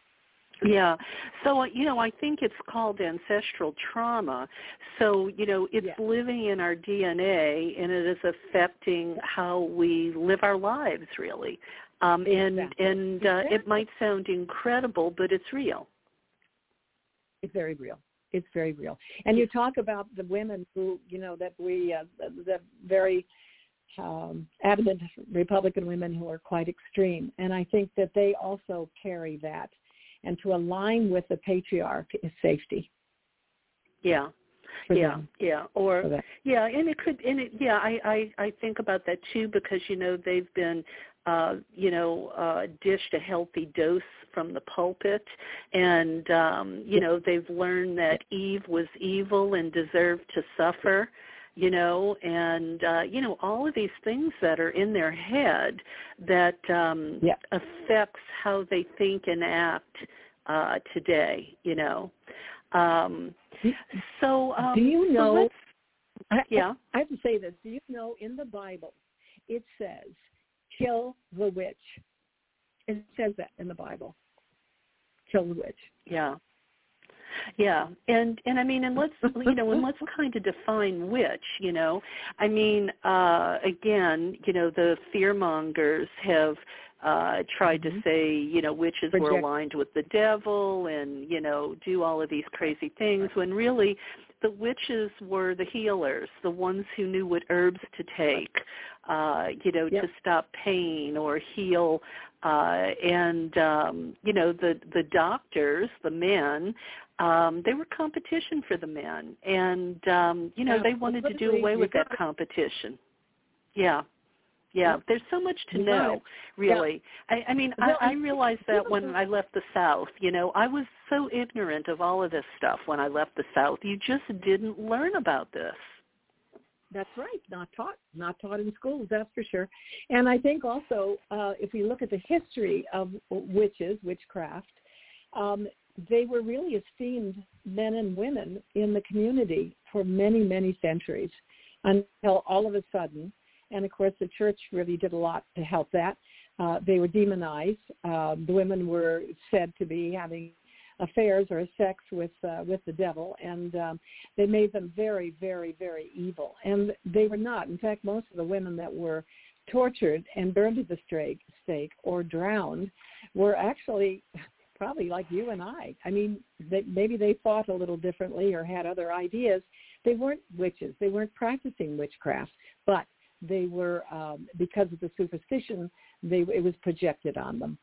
Yeah. So, you know, I think it's called ancestral trauma. So, you know, it's yeah. living in our D N A, and it is affecting how we live our lives, really. Um, and exactly. and uh, exactly. it might sound incredible, but it's real. It's very real. It's very real. And you talk about the women who, you know, that we, uh, the, the very um, adamant Republican women who are quite extreme. And I think that they also carry that. And to align with the patriarch is safety. Yeah. Yeah, them. yeah, or yeah, and it could, and it, yeah, I, I, I think about that too, because you know they've been, uh, you know, uh, dished a healthy dose from the pulpit, and um, you know they've learned that Eve was evil and deserved to suffer, you know, and uh, you know all of these things that are in their head that um, yeah. affects how they think and act uh, today, you know. Um, so, um, do you know, so I, yeah. I have to say this. Do you know in the Bible, it says, kill the witch. It says that in the Bible. Kill the witch. Yeah. Yeah, and and I mean, and let's you know, and let's kind of define witch. You know, I mean, uh, again, you know, the fearmongers have uh, tried mm-hmm. to say, you know, witches Project. were aligned with the devil, and you know, do all of these crazy things. When really, the witches were the healers, the ones who knew what herbs to take, uh, you know, yep. to stop pain or heal. Uh, and, um, you know, the, the doctors, the men, um, they were competition for the men. And, um, you know, yeah, they wanted to do away with that competition. Yeah. Yeah, yep. there's so much to you know, really. Yeah. I, I mean, well, I, I realized that when I left the South. You know, I was so ignorant of all of this stuff when I left the South. You just didn't learn about this. That's right. Not taught, not taught in schools, that's for sure. And I think also, uh, if we look at the history of witches, witchcraft, um, they were really esteemed men and women in the community for many, many centuries until all of a sudden, and of course the church really did a lot to help that. Uh, they were demonized. Uh, the women were said to be having affairs or sex with uh, with the devil, and um, they made them very, very, very evil. And they were not. In fact, most of the women that were tortured and burned at the stake, stake or drowned were actually probably like you and I. I mean, they, maybe they thought a little differently or had other ideas. They weren't witches. They weren't practicing witchcraft, but they were, um, because of the superstition, they it was projected on them.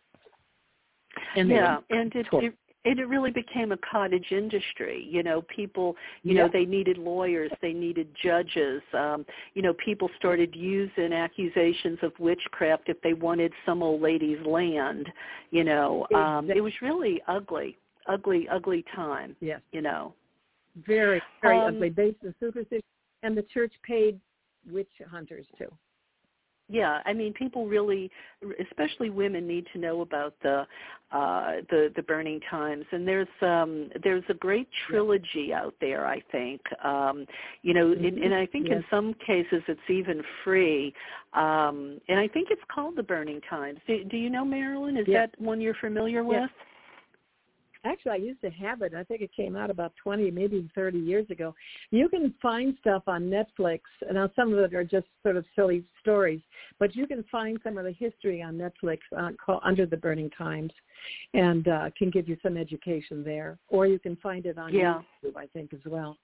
And yeah, and it, it And it really became a cottage industry. You know, people, you yeah. know, they needed lawyers, they needed judges. Um, you know, people started using accusations of witchcraft if they wanted some old lady's land. You know, um, it was really ugly, ugly, ugly time. Yes. You know. Very, very um, ugly, based on superstition. And the church paid witch hunters, too. Yeah, I mean, people really, especially women, need to know about the uh, the the burning times. And there's um, there's a great trilogy yeah. out there. I think, um, you know, mm-hmm. in, and I think yes. in some cases it's even free. Um, and I think it's called The Burning Times. Do, do you know, Marilyn? Is yeah. that one you're familiar with? Yeah. Actually, I used to have it. I think it came out about twenty, maybe thirty years ago. You can find stuff on Netflix. Now, some of it are just sort of silly stories, but you can find some of the history on Netflix uh, called Under the Burning Times, and uh, can give you some education there. Or you can find it on yeah. YouTube, I think, as well.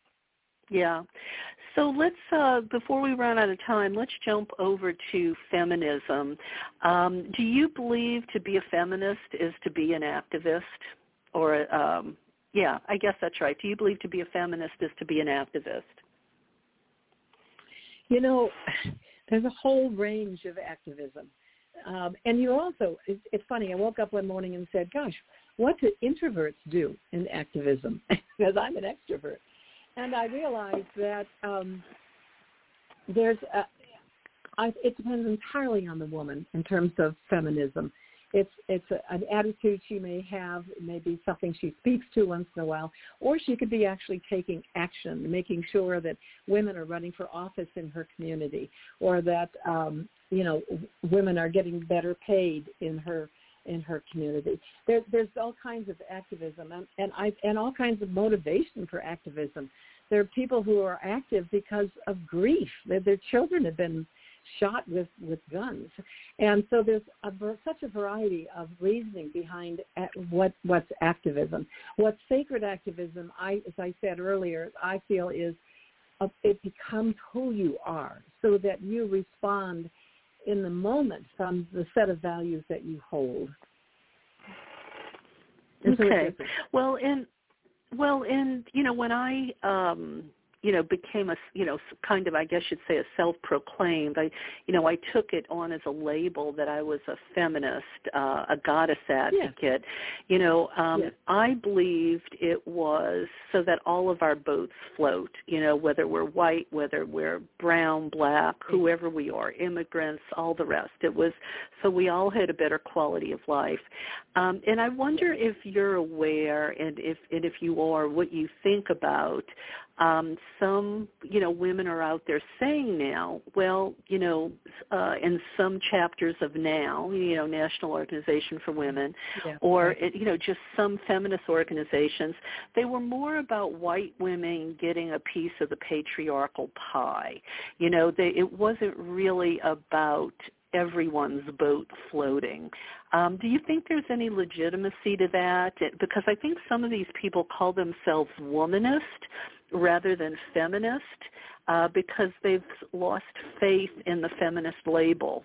Yeah. So let's, uh, before we run out of time, let's jump over to feminism. Um, do you believe to be a feminist is to be an activist? Or, um, yeah, I guess that's right. Do you believe to be a feminist is to be an activist? You know, there's a whole range of activism. Um, and you also, it's, it's funny, I woke up one morning and said, gosh, what do introverts do in activism? Because I'm an extrovert. And I realized that um, there's a, I, it depends entirely on the woman in terms of feminism. It's it's a, an attitude she may have, maybe something she speaks to once in a while, or she could be actually taking action, making sure that women are running for office in her community, or that um, you know women are getting better paid in her in her community. There, there's all kinds of activism, and, and I and all kinds of motivation for activism. There are people who are active because of grief. Their, their children have been shot with, with guns. And so there's a, such a variety of reasoning behind what what's activism. What's sacred activism, I, as I said earlier, I feel is a, it becomes who you are, so that you respond in the moment from the set of values that you hold. And okay. So well, and well, and you know, when I um, you know, became a, you know, kind of, I guess you'd say, a self-proclaimed. I, you know, I took it on as a label that I was a feminist, uh, a goddess advocate. Yeah. You know, um, yeah. I believed it was so that all of our boats float, you know, whether we're white, whether we're brown, black, whoever we are, immigrants, all the rest. It was so we all had a better quality of life. Um, and I wonder if you're aware, and if, and if you are, what you think about um, some, you know, women are out there saying now, well, you know, uh, in some chapters of NOW, you know, National Organization for Women, yeah, or, right. it, you know, just some feminist organizations, they were more about white women getting a piece of the patriarchal pie. You know, they, it wasn't really about everyone's boat floating. Um, do you think there's any legitimacy to that? Because I think some of these people call themselves womanist rather than feminist uh, because they've lost faith in the feminist label.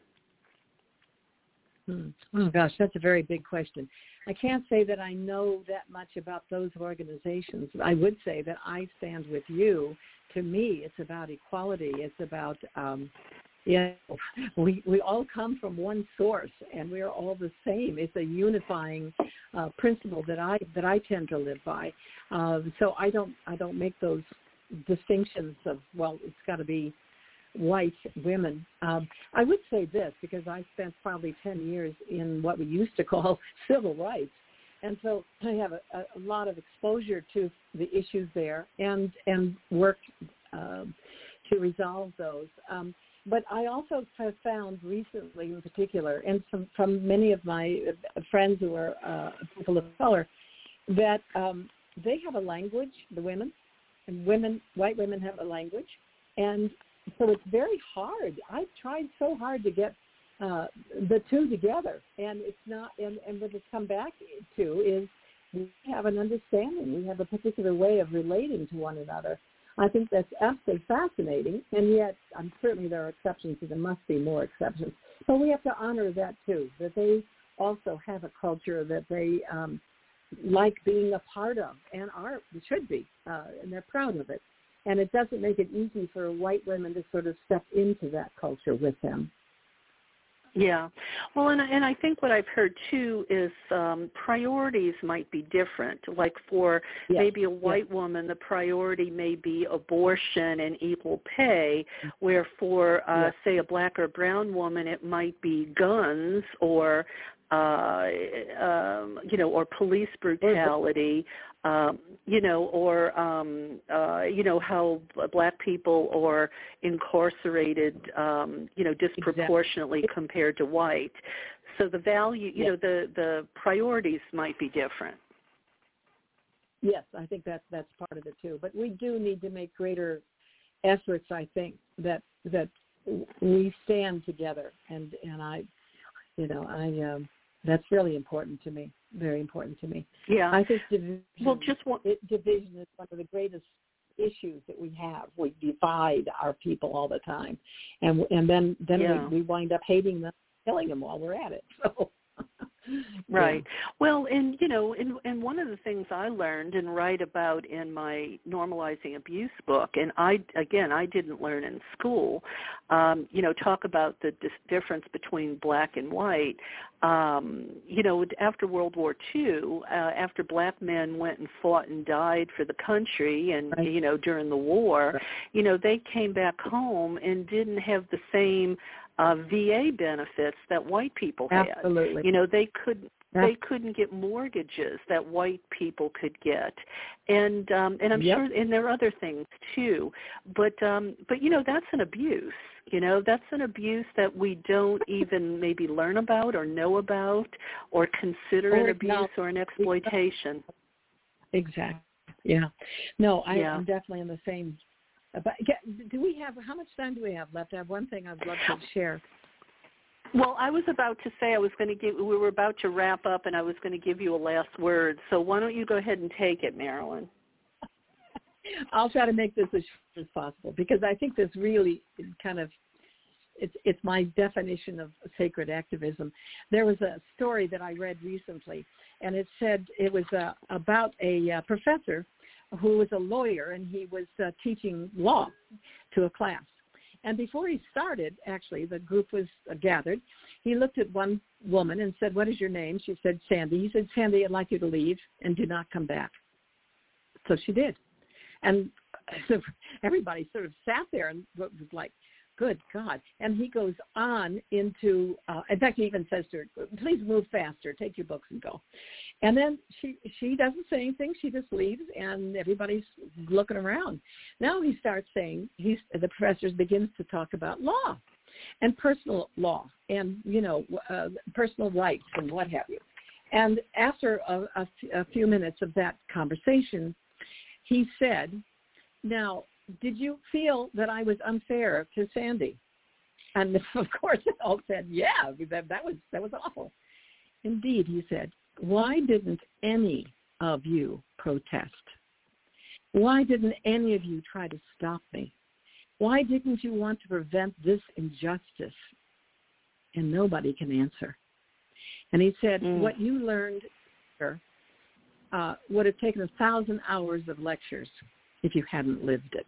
Hmm. Oh, gosh, that's a very big question. I can't say that I know that much about those organizations. I would say that I stand with you. To me, it's about equality. It's about um, Yeah, we we all come from one source, and we are all the same. It's a unifying uh, principle that I that I tend to live by. Um, so I don't I don't make those distinctions of, well, it's got to be white women. Um, I would say this because I spent probably ten years in what we used to call civil rights, and so I have a, a lot of exposure to the issues there and and work uh, to resolve those. Um, But I also have found recently in particular, and from, from many of my friends who are uh, people of color, that um, they have a language, the women, and women, white women have a language. And so it's very hard. I've tried so hard to get uh, the two together. And it's not, and, and what it's come back to is we have an understanding. We have a particular way of relating to one another. I think that's absolutely fascinating, and yet um, certainly there are exceptions, and there must be more exceptions. But we have to honor that, too, that they also have a culture that they um, like being a part of and are should be, uh, and they're proud of it. And it doesn't make it easy for white women to sort of step into that culture with them. Yeah. Well, and, and I think what I've heard, too, is um, priorities might be different. Like for yes. maybe a white yes. woman, the priority may be abortion and equal pay, where for, uh, yes. say, a black or brown woman, it might be guns or, uh, um, you know, or police brutality. Um, you know, or, um, uh, you know, how black people are incarcerated, um, you know, disproportionately exactly. compared to white. So the value, you yes. know, the, the priorities might be different. Yes, I think that's, that's part of it, too. But we do need to make greater efforts, I think, that that we stand together. And, and I, you know, I um, that's really important to me. Very important to me. Yeah. I think division, well, just one, it, division is one of the greatest issues that we have. We divide our people all the time, and and then then yeah. we, we wind up hating them, killing them while we're at it. So. Right. Yeah. Well, and, you know, and, and one of the things I learned and write about in my Normalizing Abuse book, and I, again, I didn't learn in school, um, you know, talk about the dis- difference between black and white. Um, you know, after World War Two, uh, after black men went and fought and died for the country and, right. you know, during the war, right. you know, they came back home and didn't have the same Uh, V A benefits that white people had. Absolutely. You know, they couldn't they couldn't get mortgages that white people could get, and um, and I'm yep. sure, and there are other things too. But um, but you know, that's an abuse. You know, that's an abuse that we don't even maybe learn about or know about or consider or an abuse no. or an exploitation. Exactly. Yeah. No, I, yeah. I'm definitely in the same. But do we have, how much time do we have left? I have one thing I'd love to share. Well, I was about to say I was going to give, we were about to wrap up and I was going to give you a last word. So why don't you go ahead and take it, Marilyn? I'll try to make this as short as possible because I think this really kind of, it's it's my definition of sacred activism. There was a story that I read recently, and it said it was uh, about a uh, professor who was a lawyer, and he was uh, teaching law to a class. And before he started, actually, the group was uh, gathered. He looked at one woman and said, "What is your name?" She said, "Sandy." He said, "Sandy, I'd like you to leave and do not come back." So she did. And so everybody sort of sat there and was like, good God. And he goes on into, uh, in fact, he even says to her, please move faster, take your books and go. And then she she doesn't say anything. She just leaves, and everybody's looking around. Now he starts saying, he's, the professor begins to talk about law and personal law and, you know, uh, personal rights and what have you. And after a, a, a few minutes of that conversation, he said, now, did you feel that I was unfair to Sandy? And of course, they all said, yeah, that, that was that was awful. Indeed, he said, why didn't any of you protest? Why didn't any of you try to stop me? Why didn't you want to prevent this injustice? And nobody can answer. And he said, mm. what you learned here uh, would have taken a thousand hours of lectures if you hadn't lived it.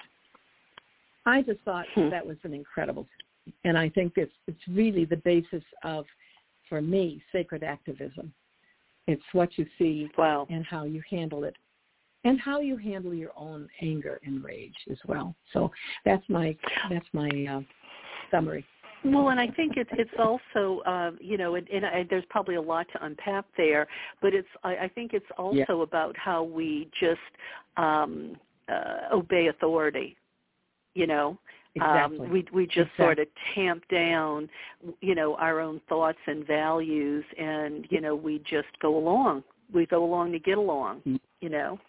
I just thought hmm. that was an incredible, and I think it's it's really the basis of, for me, sacred activism. It's what you see wow. and how you handle it, and how you handle your own anger and rage as well. So that's my that's my uh, summary. Well, and I think it's it's also uh, you know, and, and I, there's probably a lot to unpack there, but it's I, I think it's also yeah. about how we just um, uh, obey authority. You know, exactly. um, we we just exactly. sort of tamp down, you know, our own thoughts and values, and you know, we just go along. We go along to get along. You know.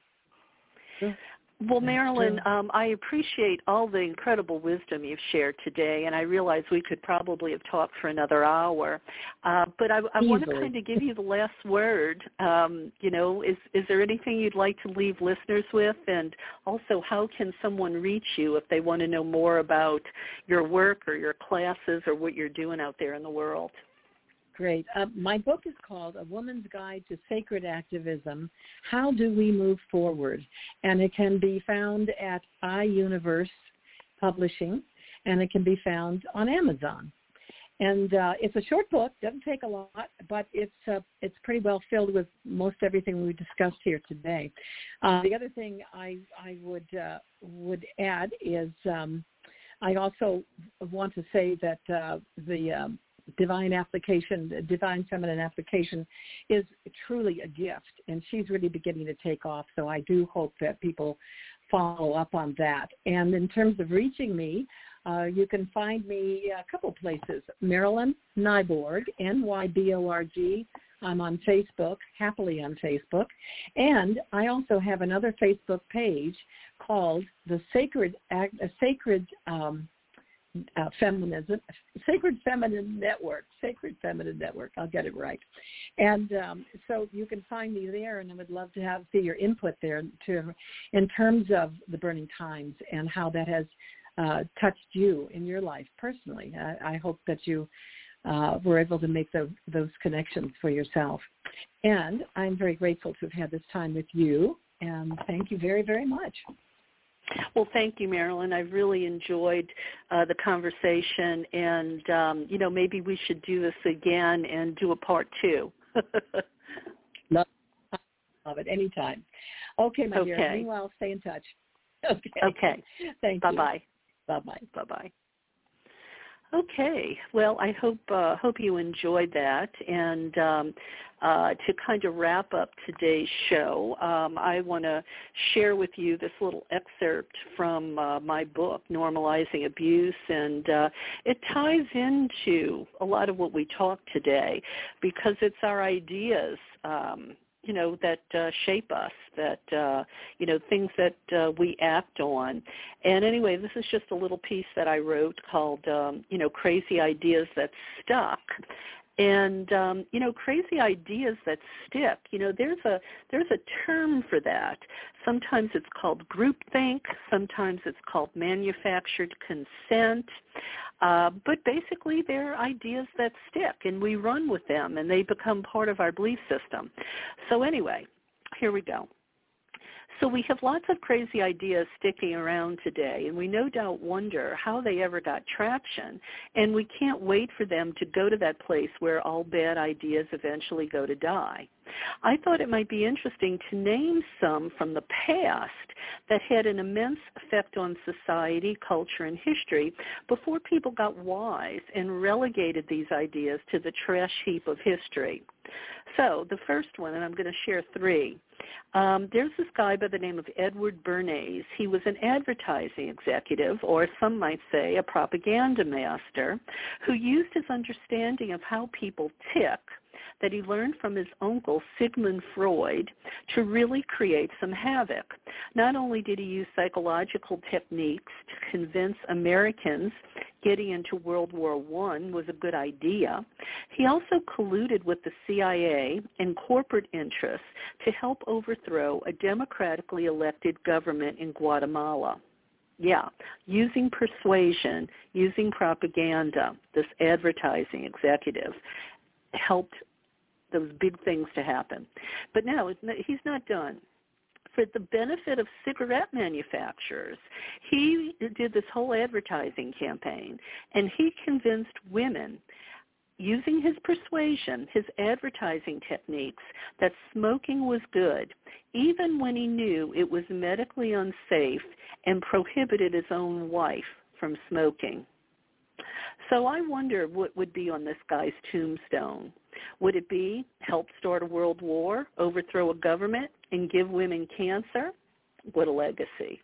Yeah. Well, Marilyn, um, I appreciate all the incredible wisdom you've shared today, and I realize we could probably have talked for another hour. Uh, but I, I want to kind of give you the last word. Um, you know, is is there anything you'd like to leave listeners with? And also, how can someone reach you if they want to know more about your work or your classes or what you're doing out there in the world? Great. Uh, my book is called A Woman's Guide to Sacred Activism, How Do We Move Forward? And it can be found at iUniverse Publishing, and it can be found on Amazon. And uh, it's a short book, doesn't take a lot, but it's uh, it's pretty well filled with most everything we discussed here today. Uh, the other thing I, I would, uh, would add is um, I also want to say that uh, the... Um, Divine application, divine feminine application is truly a gift, and she's really beginning to take off. So I do hope that people follow up on that. And in terms of reaching me, uh, you can find me a couple places. Marilyn Nyborg, N Y B O R G. I'm on Facebook, happily on Facebook. And I also have another Facebook page called the Sacred Act, a Sacred um, Uh, feminism, Sacred Feminine Network, Sacred Feminine Network. I'll get it right. And um, so you can find me there, and I would love to have see your input there to, in terms of the Burning Times and how that has uh, touched you in your life personally. I, I hope that you uh, were able to make the, those connections for yourself. And I'm very grateful to have had this time with you, and thank you very, very much. Well, thank you, Marilyn. I've really enjoyed uh, the conversation, and, um, you know, maybe we should do this again and do a part two. love, love it. Anytime. Okay, my okay. dear. Meanwhile, stay in touch. Okay. Okay. Thank Bye-bye. you. Bye-bye. Bye-bye. Okay. Well, I hope uh, hope you enjoyed that. And um, uh, to kind of wrap up today's show, um, I want to share with you this little excerpt from uh, my book, Normalizing Abuse, and uh, it ties into a lot of what we talked today because it's our ideas, um, you know, that uh, shape us, that, uh, you know, things that uh, we act on. And anyway, this is just a little piece that I wrote called, um, you know, Crazy Ideas That Stuck. And, um, you know, crazy ideas that stick, you know, there's a there's a term for that. Sometimes it's called groupthink. Sometimes it's called manufactured consent. Uh, but basically they're ideas that stick, and we run with them, and they become part of our belief system. So anyway, here we go. So we have lots of crazy ideas sticking around today, and we no doubt wonder how they ever got traction, and we can't wait for them to go to that place where all bad ideas eventually go to die. I thought it might be interesting to name some from the past that had an immense effect on society, culture, and history before people got wise and relegated these ideas to the trash heap of history. So the first one, and I'm going to share three. Um, there's this guy by the name of Edward Bernays. He was an advertising executive, or some might say a propaganda master, who used his understanding of how people tick that he learned from his uncle Sigmund Freud to really create some havoc. Not only did he use psychological techniques to convince Americans getting into World War One was a good idea, he also colluded with the C I A and corporate interests to help overthrow a democratically elected government in Guatemala. Yeah, using persuasion, using propaganda, this advertising executive helped those big things to happen. But now he's not done. For the benefit of cigarette manufacturers, he did this whole advertising campaign, and he convinced women, using his persuasion, his advertising techniques, that smoking was good, even when he knew it was medically unsafe and prohibited his own wife from smoking. So I wonder what would be on this guy's tombstone. Would it be help start a world war, overthrow a government, and give women cancer? What a legacy.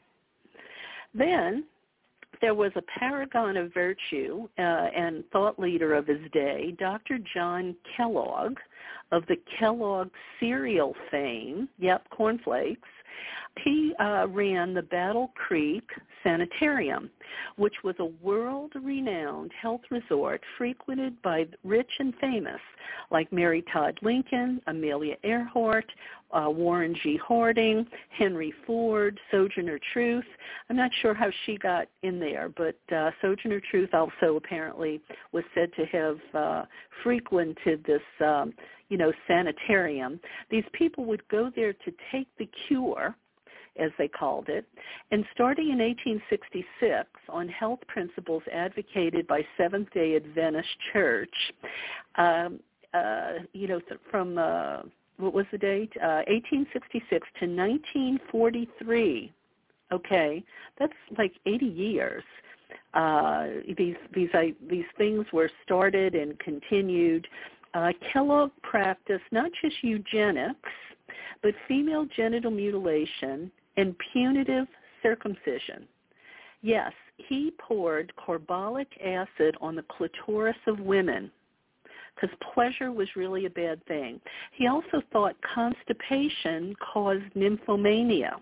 Then there was a paragon of virtue uh, and thought leader of his day, Doctor John Kellogg of the Kellogg cereal fame, yep, cornflakes. He uh, ran the Battle Creek Sanitarium, which was a world-renowned health resort frequented by rich and famous like Mary Todd Lincoln, Amelia Earhart, uh, Warren G. Harding, Henry Ford, Sojourner Truth. I'm not sure how she got in there, but uh, Sojourner Truth also apparently was said to have uh, frequented this, um, you know, sanitarium. These people would go there to take the cure, as they called it, and starting in eighteen sixty-six on health principles advocated by Seventh-day Adventist Church, um, uh, you know, th- from, uh, what was the date? Uh, eighteen sixty-six to nineteen forty-three. Okay, that's like eighty years. Uh, these these I, these things were started and continued. Uh, Kellogg practiced not just eugenics, but female genital mutilation and punitive circumcision. Yes, he poured carbolic acid on the clitoris of women because pleasure was really a bad thing. He also thought constipation caused nymphomania.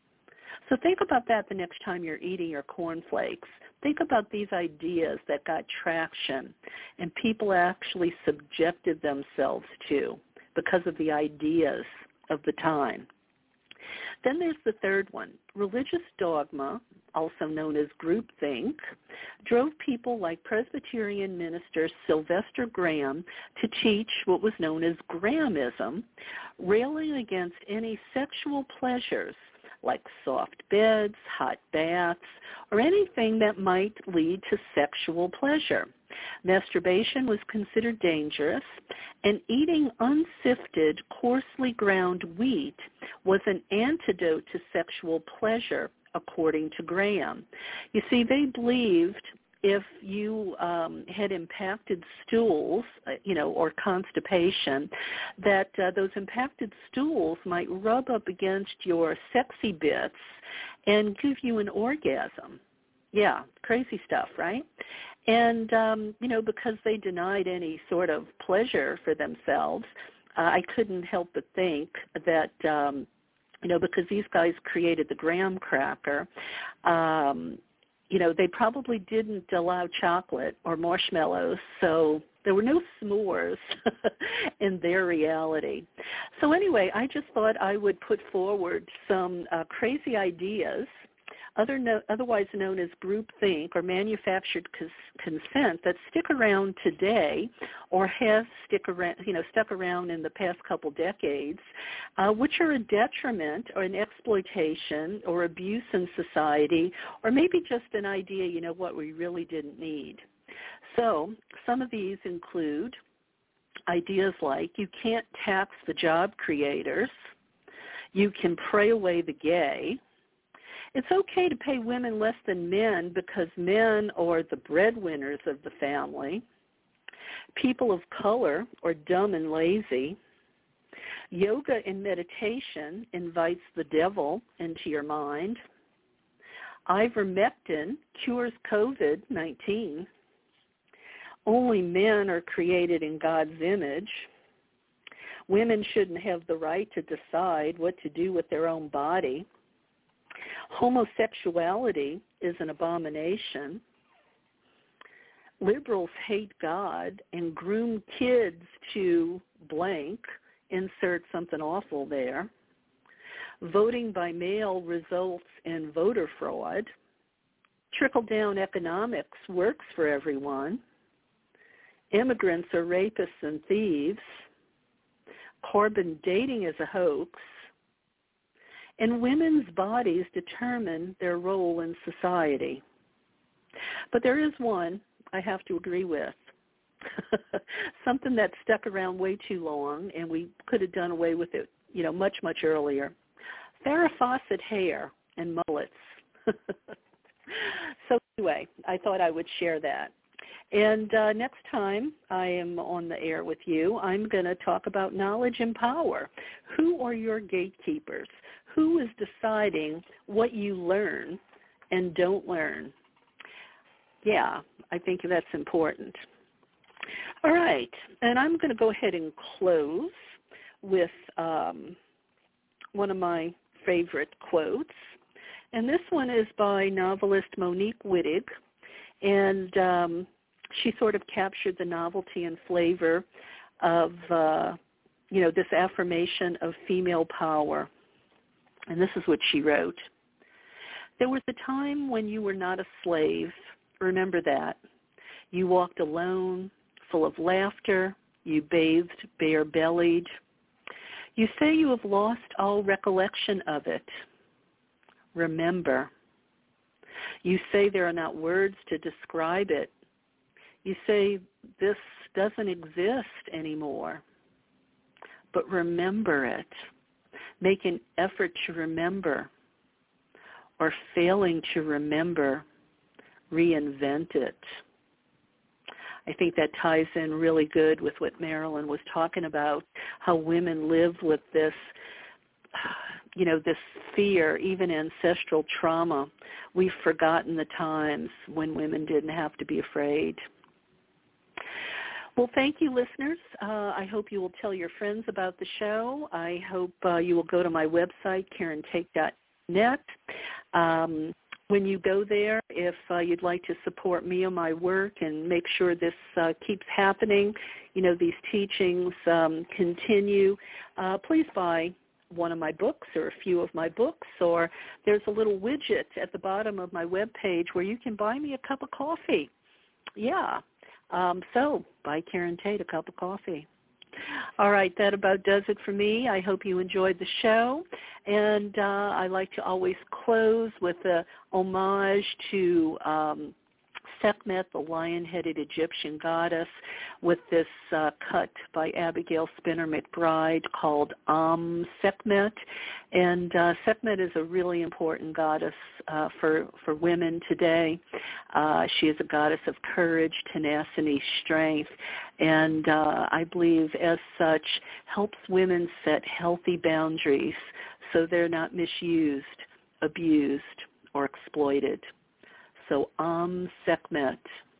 So think about that the next time you're eating your cornflakes. Think about these ideas that got traction and people actually subjected themselves to because of the ideas of the time. Then there's the third one. Religious dogma, also known as groupthink, drove people like Presbyterian minister Sylvester Graham to teach what was known as Grahamism, railing against any sexual pleasures like soft beds, hot baths, or anything that might lead to sexual pleasure. Masturbation was considered dangerous, and eating unsifted, coarsely ground wheat was an antidote to sexual pleasure, according to Graham. You see, they believed if you um, had impacted stools, uh, you know, or constipation, that uh, those impacted stools might rub up against your sexy bits and give you an orgasm. Yeah, crazy stuff, right? And, um, you know, because they denied any sort of pleasure for themselves, uh, I couldn't help but think that, um, you know, because these guys created the graham cracker, um, you know, they probably didn't allow chocolate or marshmallows, so there were no s'mores in their reality. So anyway, I just thought I would put forward some uh, crazy ideas other no, otherwise known as groupthink or manufactured cons- consent, that stick around today or have stick around, you know, stuck around in the past couple decades, uh, which are a detriment or an exploitation or abuse in society, or maybe just an idea, you know, what we really didn't need. So some of these include ideas like you can't tax the job creators, you can pray away the gay, it's okay to pay women less than men because men are the breadwinners of the family, people of color are dumb and lazy, yoga and meditation invites the devil into your mind, ivermectin cures covid nineteen, only men are created in God's image, women shouldn't have the right to decide what to do with their own body, homosexuality is an abomination, liberals hate God and groom kids to blank, insert something awful there, voting by mail results in voter fraud, trickle-down economics works for everyone, immigrants are rapists and thieves, carbon dating is a hoax, and women's bodies determine their role in society. But there is one I have to agree with, something that stuck around way too long, and we could have done away with it, you know, much, much earlier. Farrah Fawcett hair and mullets. So anyway, I thought I would share that. And uh, next time I am on the air with you, I'm going to talk about knowledge and power. Who are your gatekeepers? Who is deciding what you learn and don't learn? Yeah, I think that's important. All right, and I'm going to go ahead and close with um, one of my favorite quotes. And this one is by novelist Monique Wittig, and um, she sort of captured the novelty and flavor of, uh, you know, this affirmation of female power. And this is what she wrote. There was a time when you were not a slave. Remember that. You walked alone, full of laughter. You bathed bare-bellied. You say you have lost all recollection of it. Remember. You say there are not words to describe it. You say this doesn't exist anymore. But remember it. Make an effort to remember, or failing to remember, reinvent it. I think that ties in really good with what Marilyn was talking about, how women live with this, you know, this fear, even ancestral trauma. We've forgotten the times when women didn't have to be afraid. Well, thank you, listeners. Uh, I hope you will tell your friends about the show. I hope uh, you will go to my website, Karen Take dot net. Um, when you go there, if uh, you'd like to support me and my work and make sure this uh, keeps happening, you know, these teachings um, continue, uh, please buy one of my books or a few of my books, or there's a little widget at the bottom of my webpage where you can buy me a cup of coffee. Yeah. Um, so buy Karen Tate a cup of coffee. All right, that about does it for me. I hope you enjoyed the show. And uh, I like to always close with a homage to um, Sekhmet, the lion-headed Egyptian goddess, with this uh, cut by Abigail Spinner McBride called Am Sekhmet. And uh, Sekhmet is a really important goddess uh, for, for women today. Uh, she is a goddess of courage, tenacity, strength, and uh, I believe as such helps women set healthy boundaries so they're not misused, abused, or exploited. So Am Sekhmet.